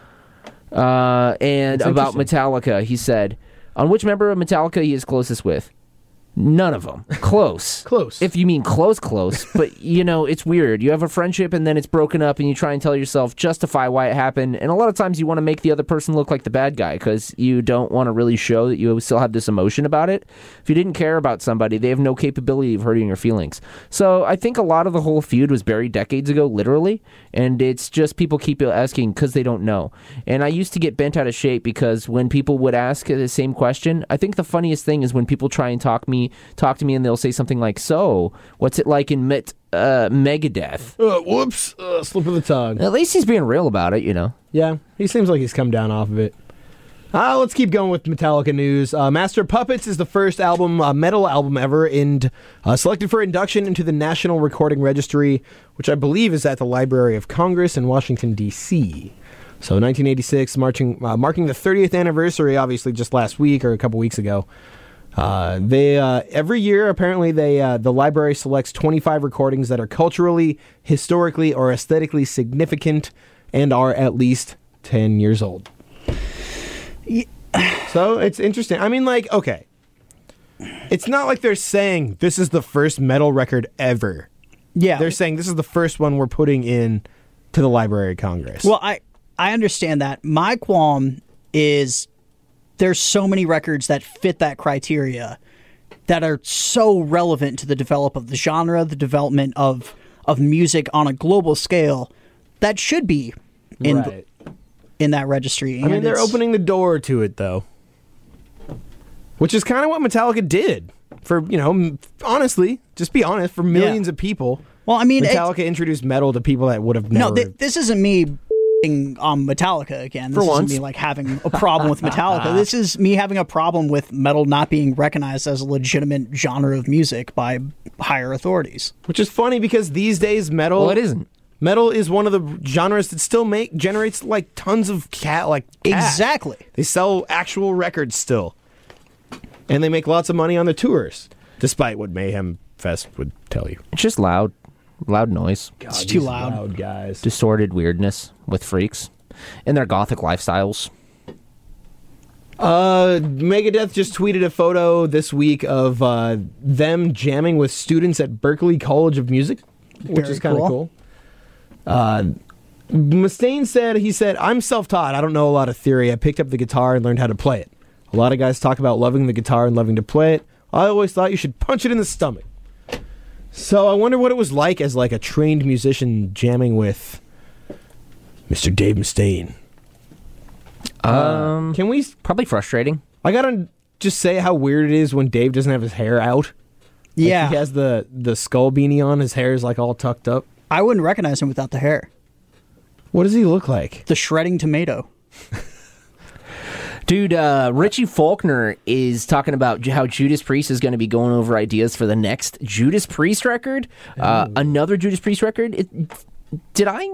Uh, and That's about interesting. Metallica, he said, on which member of Metallica he is closest with? None of them. Close. Close. If you mean close, close. But, you know, it's weird. You have a friendship and then it's broken up and you try and tell yourself, justify why it happened. And a lot of times you want to make the other person look like the bad guy because you don't want to really show that you still have this emotion about it. If you didn't care about somebody, they have no capability of hurting your feelings. So I think a lot of the whole feud was buried decades ago, literally. And it's just people keep asking because they don't know. And I used to get bent out of shape because when people would ask the same question, I think the funniest thing is when people try and talk me talk to me and they'll say something like, so what's it like in Met, uh, Megadeth? Uh, whoops. Uh, slip of the tongue. At least he's being real about it, you know. Yeah, he seems like he's come down off of it. Uh, let's keep going with Metallica news. Uh, Master of Puppets is the first album, uh, metal album ever, and uh, selected for induction into the National Recording Registry, which I believe is at the Library of Congress in Washington, D C So nineteen eighty-six, marching, uh, marking the thirtieth anniversary, obviously just last week or a couple weeks ago. Uh, they uh, every year apparently they uh, the library selects twenty-five recordings that are culturally, historically, or aesthetically significant and are at least ten years old. So it's interesting. I mean, like, okay, it's not like they're saying this is the first metal record ever. Yeah. They're saying this is the first one we're putting in to the Library of Congress. Well, I, I understand that. My qualm is there's so many records that fit that criteria that are so relevant to the develop of the genre, the development of of music on a global scale that should be in right. in that registry. I mean, And they're it's- opening the door to it, though. Which is kind of what Metallica did. For, you know, m- honestly, just be honest, for millions Yeah. of people, Well, I mean, it- Metallica introduced metal to people that would have never... no, th- this isn't me f***ing um, Metallica again. This For isn't once. me like having a problem with Metallica. This is me having a problem with metal not being recognized as a legitimate genre of music by higher authorities. Which is funny because these days metal Well, it isn't. metal is one of the genres that still make generates like tons of cat like cash. Exactly. They sell actual records still. And they make lots of money on the tours, despite what Mayhem Fest would tell you. It's just loud. Loud noise. It's too these loud. loud guys. Distorted weirdness with freaks. And their gothic lifestyles. Uh, Megadeth just tweeted a photo this week of uh, them jamming with students at Berklee College of Music, which Very is kind of cool. cool. Uh, Mustaine said, he said, I'm self-taught. I don't know a lot of theory. I picked up the guitar and learned how to play it. A lot of guys talk about loving the guitar and loving to play it. I always thought you should punch it in the stomach. So I wonder what it was like as like a trained musician jamming with Mister Dave Mustaine. Um, Can we... probably frustrating. I gotta just say how weird it is when Dave doesn't have his hair out. Like, Yeah. he has the, the skull beanie on. His hair is like all tucked up. I wouldn't recognize him without the hair. What does he look like? The shredding tomato. Dude, uh, Richie Faulkner is talking about j- how Judas Priest is going to be going over ideas for the next Judas Priest record. Uh, another Judas Priest record. It, did I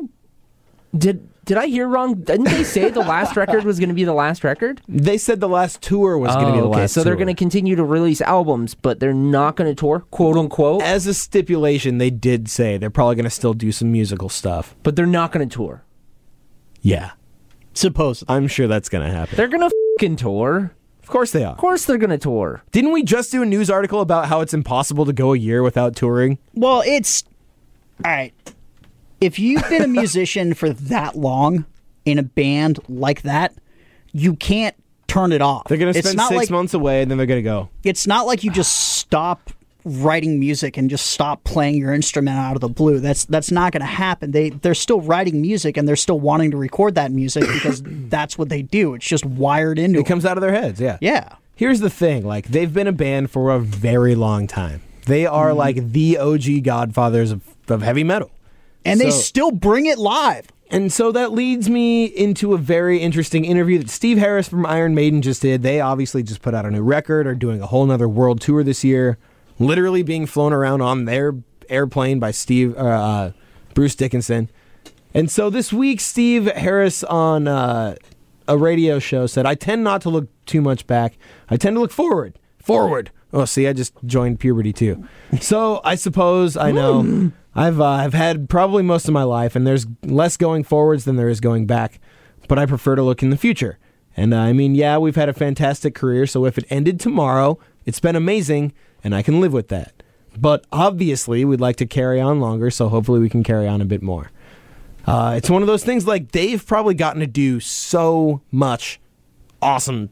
did did I hear wrong? Didn't they say the last record was going to be the last record? They said the last tour was going to be the Oh, okay. last So they're tour. going to continue to release albums, but they're not going to tour, quote unquote. As a stipulation, they did say they're probably going to still do some musical stuff. But they're not going to tour. Yeah. Supposedly. I'm sure that's going to happen. They're going to fucking tour. Of course they are. Of course they're going to tour. Didn't we just do a news article about how it's impossible to go a year without touring? Well, it's... All right. If you've been a musician for that long in a band like that, you can't turn it off. They're going to It's spend not six like, months away, and then they're going to go. It's not like you just stop writing music and just stop playing your instrument out of the blue. That's that's not going to happen. They they're still writing music and they're still wanting to record that music because that's what they do. It's just wired into It them. comes out of their heads, yeah. Yeah. Here's the thing, like, they've been a band for a very long time. They are Mm-hmm. like the O G godfathers of, of heavy metal. And they So- still bring it live. And so that leads me into a very interesting interview that Steve Harris from Iron Maiden just did. They obviously just put out a new record, are doing a whole nother world tour this year, literally being flown around on their airplane by Steve uh, uh, Bruce Dickinson. And so this week, Steve Harris on uh, a radio show said, I tend not to look too much back. I tend to look forward. Forward. Oh, see, I just joined puberty too. So I suppose I know I've uh, I've had probably most of my life, and there's less going forwards than there is going back. But I prefer to look in the future. And uh, I mean, yeah, we've had a fantastic career. So if it ended tomorrow, it's been amazing, and I can live with that. But obviously, we'd like to carry on longer. So hopefully, we can carry on a bit more. Uh, it's one of those things like they've probably gotten to do so much awesome.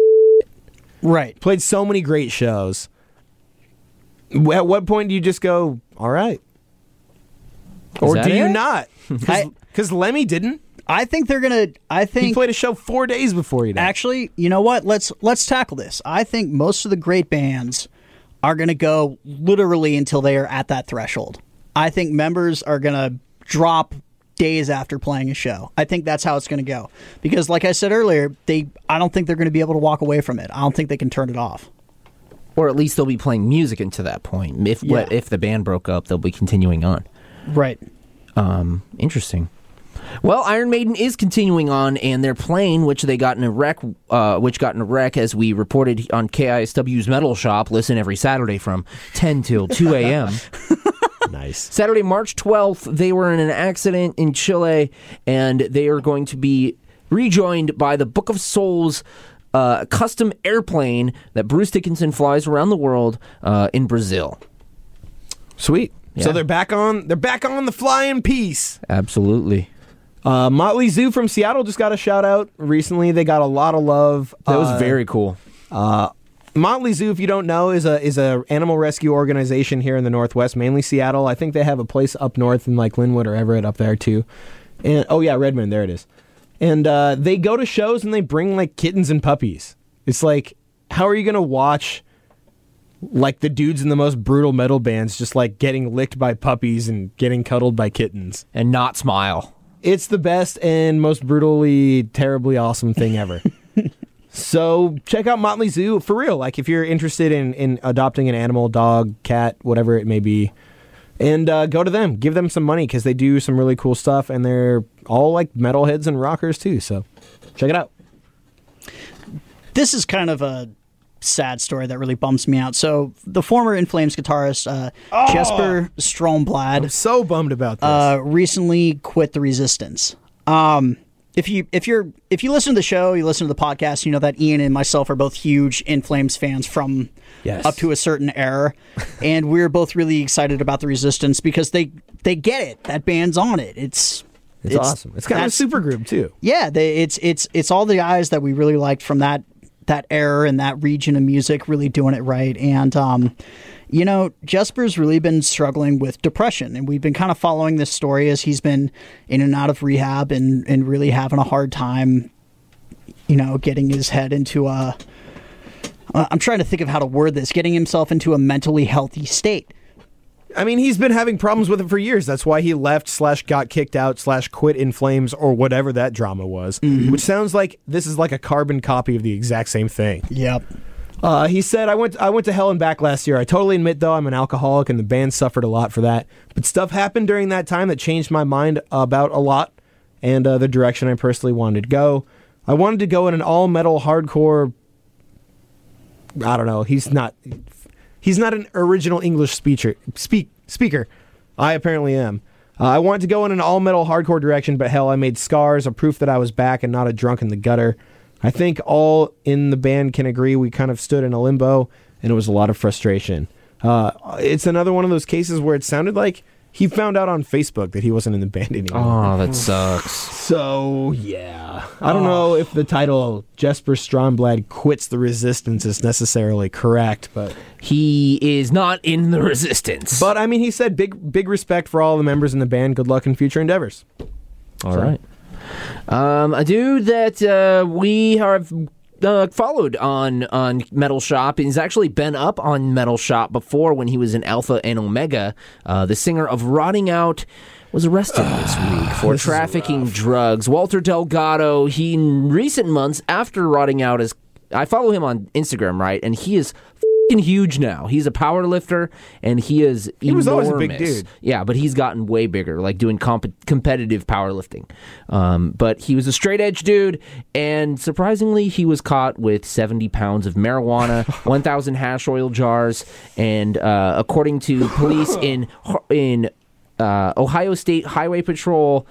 Right. Played so many great shows. At what point do you just go, all right? Or that do you it? not? I- Because Lemmy didn't. I think they're going to I He think played a show four days before he died. Actually, you know what? Let's let's tackle this. I think most of the great bands are going to go literally until they are at that threshold. I think members are going to drop days after playing a show. I think that's how it's going to go. Because like I said earlier, they I don't think they're going to be able to walk away from it. I don't think they can turn it off. Or at least they'll be playing music into that point. If Yeah. what if the band broke up, they'll be continuing on. Right. Um, interesting. Well, Iron Maiden is continuing on, and their plane, which they got in a wreck, uh, which got in a wreck, as we reported on K I S W's Metal Shop. Listen every Saturday from ten till two a.m. Nice. Saturday, March twelfth, they were in an accident in Chile, and they are going to be rejoined by the Book of Souls uh, custom airplane that Bruce Dickinson flies around the world uh, in Brazil. Sweet. Yeah. So they're back on. They're back on the flying piece. Absolutely. Uh, Motley Zoo from Seattle just got a shout out recently. They got a lot of love. That was Uh, very cool. Motley Zoo, if you don't know, is a is a animal rescue organization here in the Northwest, mainly Seattle. I think they have a place up north in like Linwood or Everett up there too. And oh yeah, Redmond, there it is. And uh, they go to shows and they bring like kittens and puppies. It's like, how are you gonna watch like the dudes in the most brutal metal bands just like getting licked by puppies and getting cuddled by kittens? And not smile. It's the best and most brutally, terribly awesome thing ever. So check out Motley Zoo for real. Like if you're interested in, in adopting an animal, dog, cat, whatever it may be, and uh, go to them. Give them some money because they do some really cool stuff, and they're all like metalheads and rockers too. So check it out. This is kind of a sad story that really bums me out. So the former In Flames guitarist uh, Oh! Jesper Stromblad I'm so bummed about this. uh, recently quit the Resistance. Um, if you if you're if you listen to the show, you listen to the podcast, you know that Ian and myself are both huge In Flames fans from Yes. up to a certain era, and we're both really excited about the Resistance because they they get it. That band's on it. It's it's, awesome. It's kind of a that's- super group too. Yeah, they, it's it's it's all the guys that we really liked from that that era and that region of music really doing it right. And um, you know, Jesper's really been struggling with depression, and we've been kind of following this story as he's been in and out of rehab and and really having a hard time, you know, getting his head into a. Uh, I'm trying to think of how to word this. Getting himself into a mentally healthy state. I mean, he's been having problems with it for years. That's why he left slash got kicked out slash quit In Flames or whatever that drama was, which sounds like this is like a carbon copy of the exact same thing. Yep. Uh, he said, I went I went to hell and back last year. I totally admit, though, I'm an alcoholic, and the band suffered a lot for that. But stuff happened during that time that changed my mind about a lot and uh, the direction I personally wanted to go. I wanted to go in an all-metal hardcore... I don't know. He's not... He's not an original English speaker. Speak, speaker. I apparently am. Uh, I wanted to go in an all-metal hardcore direction, but hell, I made Scars a proof that I was back and not a drunk in the gutter. I think all in the band can agree we kind of stood in a limbo, and it was a lot of frustration. Uh, it's another one of those cases where it sounded like he found out on Facebook that he wasn't in the band anymore. Oh, that sucks. So, yeah. I don't know if the title Jesper Stromblad quits the Resistance is necessarily correct, but... He is not in the Resistance. But, I mean, he said big big respect for all the members in the band. Good luck in future endeavors. All right. Um, a dude that uh, we have uh, followed on on Metal Shop, and he's actually been up on Metal Shop before when he was in Alpha and Omega. Uh, the singer of Rotting Out was arrested this week for trafficking drugs. Walter Delgado, he in recent months after Rotting Out, is I follow him on Instagram, right, and he is huge now. He's a power lifter, and he is enormous. He was always a big dude. Yeah, but he's gotten way bigger, like doing comp- competitive powerlifting. Um, but he was a straight edge dude, and surprisingly, he was caught with seventy pounds of marijuana, one thousand hash oil jars, and uh, according to police in in uh, Ohio State Highway Patrol.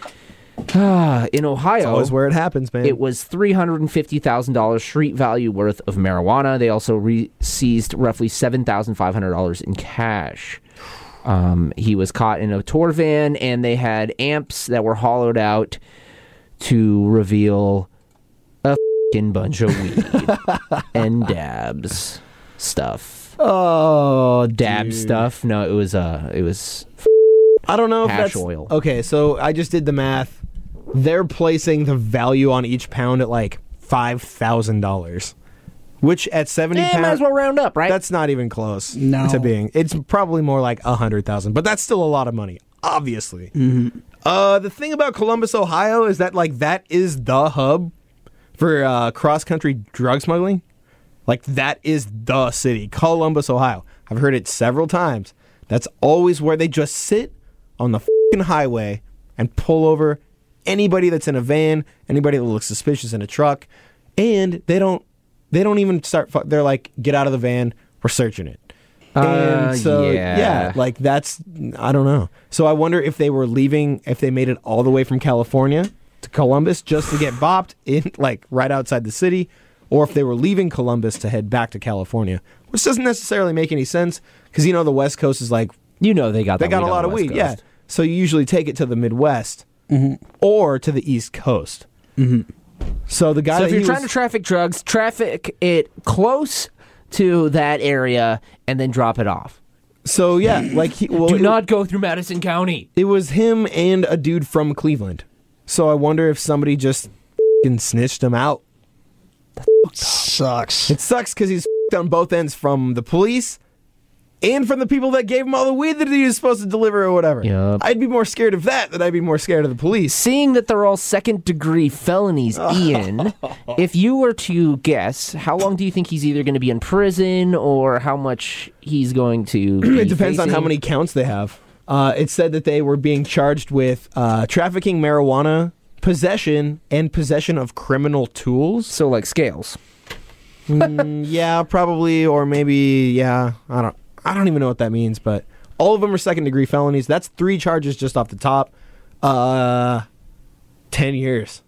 Uh, in Ohio, It's always where it happens, man. it was three hundred fifty thousand dollars street value worth of marijuana. They also re- seized roughly seven thousand five hundred dollars in cash. Um, he was caught in a tour van, and they had amps that were hollowed out to reveal a f***ing bunch of weed and dabs stuff. Oh, Dab dude. stuff? No, it was uh, it was I don't know if hash that's... oil. Okay, so I just did the math. They're placing the value on each pound at like five thousand dollars, which at seventy Eh, pounds... might as well round up, right? That's not even close No. to being. It's probably more like one hundred thousand, but that's still a lot of money, obviously. Mm-hmm. Uh, the thing about Columbus, Ohio is that like that is the hub for uh, cross-country drug smuggling. Like that is the city, Columbus, Ohio. I've heard it several times. That's always where they just sit on the fucking highway and pull over anybody that's in a van, anybody that looks suspicious in a truck, and they don't they don't even start fu- they're like, get out of the van, we're searching it. Uh, And so yeah. yeah, like that's I don't know. So I wonder if they were leaving, if they made it all the way from California to Columbus just to get bopped in like right outside the city, or if they were leaving Columbus to head back to California, which doesn't necessarily make any sense because you know the West Coast is like You know they got they that got weed a on lot the of West weed, yeah. Coast. So you usually take it to the Midwest or to the East Coast. So the guy So that if you're he trying was- to traffic drugs, traffic it close to that area and then drop it off. so yeah, like he, well, Do it- not go through Madison County. It was him and a dude from Cleveland. So I wonder if somebody just f***ing snitched him out. Sucks. It sucks because he's f***ed on both ends from the police and from the people that gave him all the weed that he was supposed to deliver or whatever. Yup. I'd be more scared of that than I'd be more scared of the police. Seeing that they're all second-degree felonies, Ian, if you were to guess, how long do you think he's either going to be in prison or how much he's going to be It depends on how facing? many counts they have. Uh, it said that they were being charged with uh, trafficking marijuana, possession, and possession of criminal tools. So, like, scales. Mm, yeah, probably, or maybe, yeah, I don't I don't even know what that means, but all of them are second-degree felonies. That's three charges just off the top. Uh, ten years.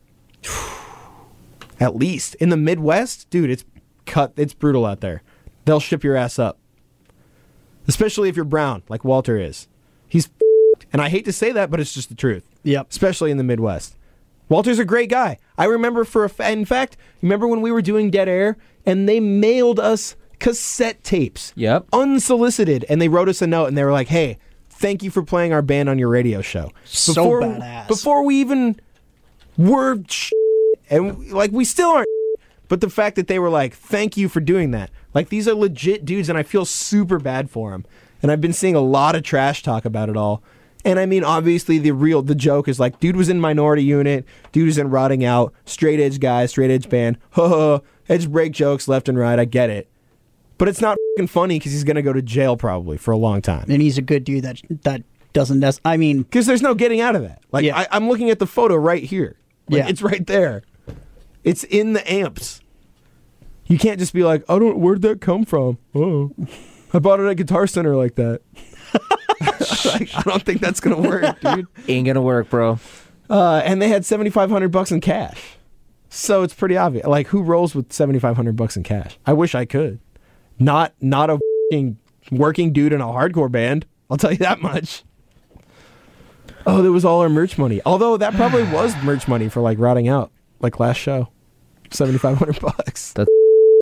At least. In the Midwest, dude, it's cut. It's brutal out there. They'll ship your ass up. Especially if you're brown, like Walter is. He's and I hate to say that, but it's just the truth. Yep. Especially in the Midwest. Walter's a great guy. I remember for a fa- in fact, remember when we were doing Dead Air and they mailed us cassette tapes. Yep. Unsolicited, and they wrote us a note and they were like, "Hey, thank you for playing our band on your radio show." So before, badass. Before we even were sh- and like we still aren't, but the fact that they were like, "Thank you for doing that." Like these are legit dudes and I feel super bad for them. And I've been seeing a lot of trash talk about it all. And I mean, obviously, the real the joke is like, dude was in Minority Unit, dude was in Rotting Out, straight edge guy, straight edge band, ha ha, edge break jokes left and right. I get it, but it's not fucking funny because he's gonna go to jail probably for a long time. And he's a good dude that that doesn't. Nec- I mean, Because there's no getting out of that. Like Yeah. I, I'm looking at the photo right here. Like, Yeah. it's right there. It's in the amps. You can't just be like, I don't. Where'd that come from? Oh, I bought it at Guitar Center like that. Like, I don't think that's gonna work, dude. Ain't gonna work, bro. Uh, and they had seventy-five hundred bucks in cash, so it's pretty obvious. Like, who rolls with seventy-five hundred bucks in cash? I wish I could. Not, not a f***ing working dude in a hardcore band. I'll tell you that much. Oh, that was all our merch money. Although that probably was merch money for like Rotting Out, like last show, seventy-five hundred bucks. That's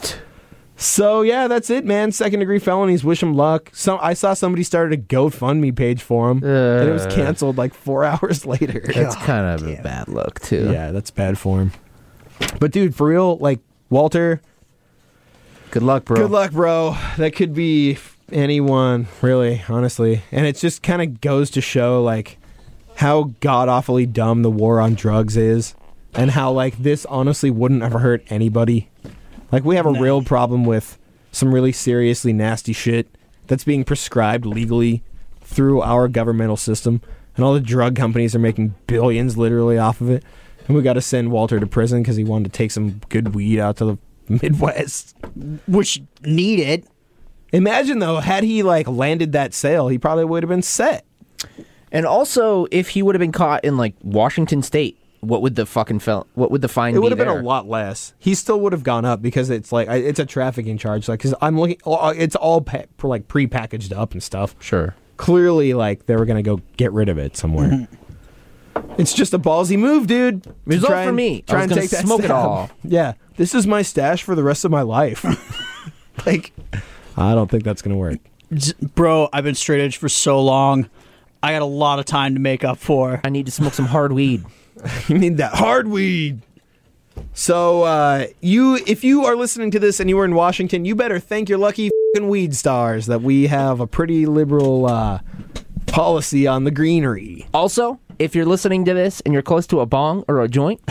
So yeah, that's it, man. Second degree felonies. Wish them luck. Some I saw somebody started a GoFundMe page for him, and it was Uh. canceled like four hours later. that's kind of a bad look too. Yeah, that's bad for him. But dude, for real, like Walter, Good luck, bro. good luck, bro. That could be anyone, really, honestly. And it just kind of goes to show like how god awfully dumb the war on drugs is, and how like this honestly wouldn't ever hurt anybody. Like we have a No. real problem with some really seriously nasty shit that's being prescribed legally through our governmental system, and all the drug companies are making billions literally off of it. And we got to send Walter to prison because he wanted to take some good weed out to the Midwest. which need it. Imagine though, had he like landed that sale, he probably would have been set. And also, if he would have been caught in like Washington State, what would the fucking fel- what would the fine It be would have been there? a lot less. He still would have gone up because it's like I- it's a trafficking charge. Like, because I'm looking, oh, it's all pa- like pre-packaged up and stuff. Sure. Clearly, like they were gonna go get rid of it somewhere. It's just a ballsy move, dude. to Result try for and- me. I Try was and gonna take that smoke it stab. all. Yeah, this is my stash for the rest of my life. Like, I don't think that's gonna work. Z- Bro, I've been straight edge for so long. I got a lot of time to make up for. I need to smoke some hard weed. You need that hard weed. So, uh, you, if you are listening to this and you were in Washington, you better thank your lucky fucking weed stars that we have a pretty liberal uh, policy on the greenery. Also, if you're listening to this and you're close to a bong or a joint,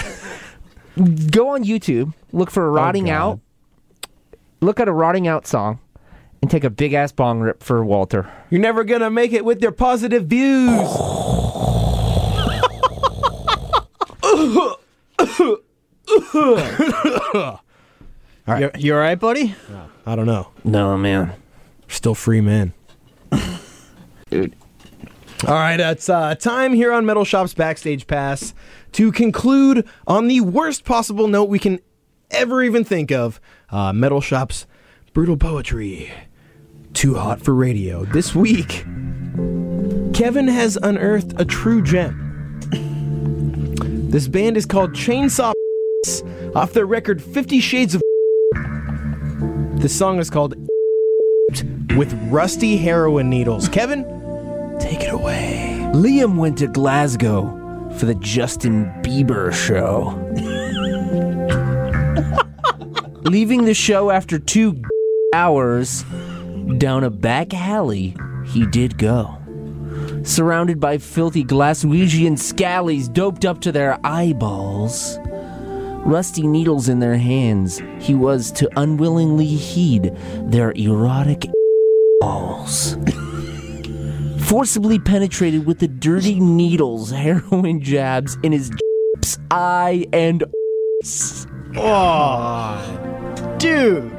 go on YouTube, look for a Rotting God. Out, look at a Rotting Out song, and take a big ass bong rip for Walter. You're never gonna make it with your positive views. right. You, you all right, buddy? I don't know. No, man. Still free men. Dude. All right, it's uh, time here on Metal Shop's Backstage Pass to conclude on the worst possible note we can ever even think of. Uh, Metal Shop's Brutal Poetry. Too hot for radio. This week, Kevin has unearthed a true gem. This band is called Chainsaw off their record Fifty Shades of. This song is called With Rusty Heroin Needles. Kevin, take it away. Liam went to Glasgow for the Justin Bieber show. Leaving the show after two hours, Down a back alley he did go, surrounded by filthy Glaswegian scallies doped up to their eyeballs. Rusty needles in their hands, he was to unwillingly heed their erotic balls. Forcibly penetrated with the dirty needles, heroin jabs in his eye and Oh, dude.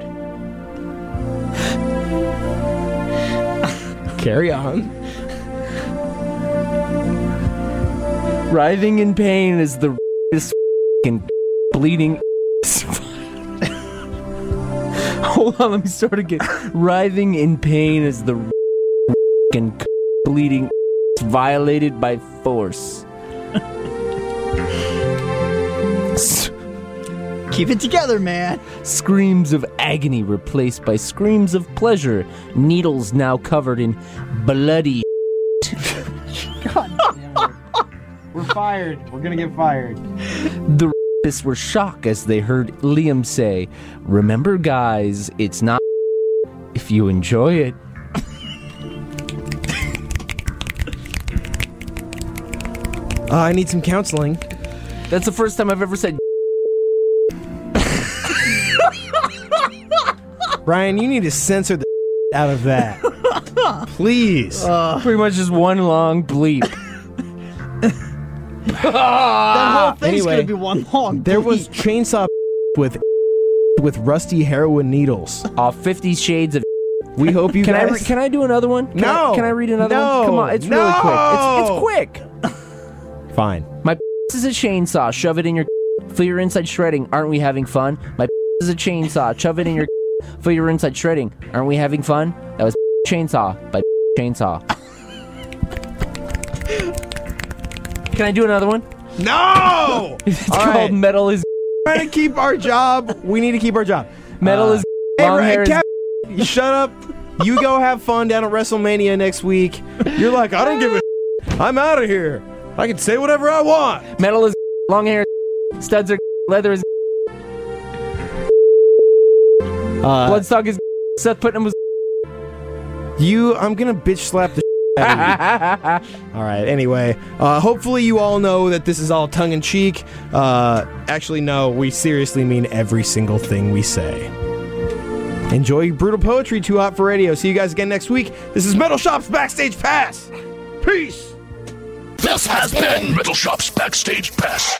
Carry on. Writhing in pain as the f***ing bleeding. Hold on, let me start again. Writhing in pain as the f***ing bleeding violated by force. Keep it together, man. Screams of agony replaced by screams of pleasure. Needles now covered in bloody. God damn it. We're fired. We're gonna get fired. The rapists were shocked as they heard Liam say, "Remember, guys, it's not if you enjoy it." Uh, I need some counseling. That's the first time I've ever said. Ryan, you need to censor the out of that. Please. Pretty much just one long bleep. That whole thing's Anyway, gonna be one long. There was bleep. chainsaw with with rusty heroin needles. Off Fifty Shades of. We hope you Can I guys... re- can I do another one? Can No. I, can I read another No. one? Come on, it's No. really quick. It's, it's quick. Fine. My is a chainsaw. Shove it in your. Feel your inside shredding. Aren't we having fun? My is a chainsaw. Shove it in your. Feel your inside shredding. Aren't we having fun? That was chainsaw by chainsaw. Can I do another one? No! It's All called right. Metal is Trying to keep our job. We need to keep our job. Metal Uh, is Hey, long hair Ryan, is Cap, you shut up. You go have fun down at WrestleMania next week. You're like, I don't give a I'm out of here. I can say whatever I want. metal is long hair. Studs are leather is Uh, Bloodstock is Seth Putnam was. you, I'm going to bitch slap the out of you. All right, anyway. Uh, hopefully you all know that this is all tongue-in-cheek. Uh, actually, no, we seriously mean every single thing we say. Enjoy Brutal Poetry, Too Hot for Radio. See you guys again next week. This is Metal Shop's Backstage Pass. Peace. This has been Metal Shop's Backstage Pass.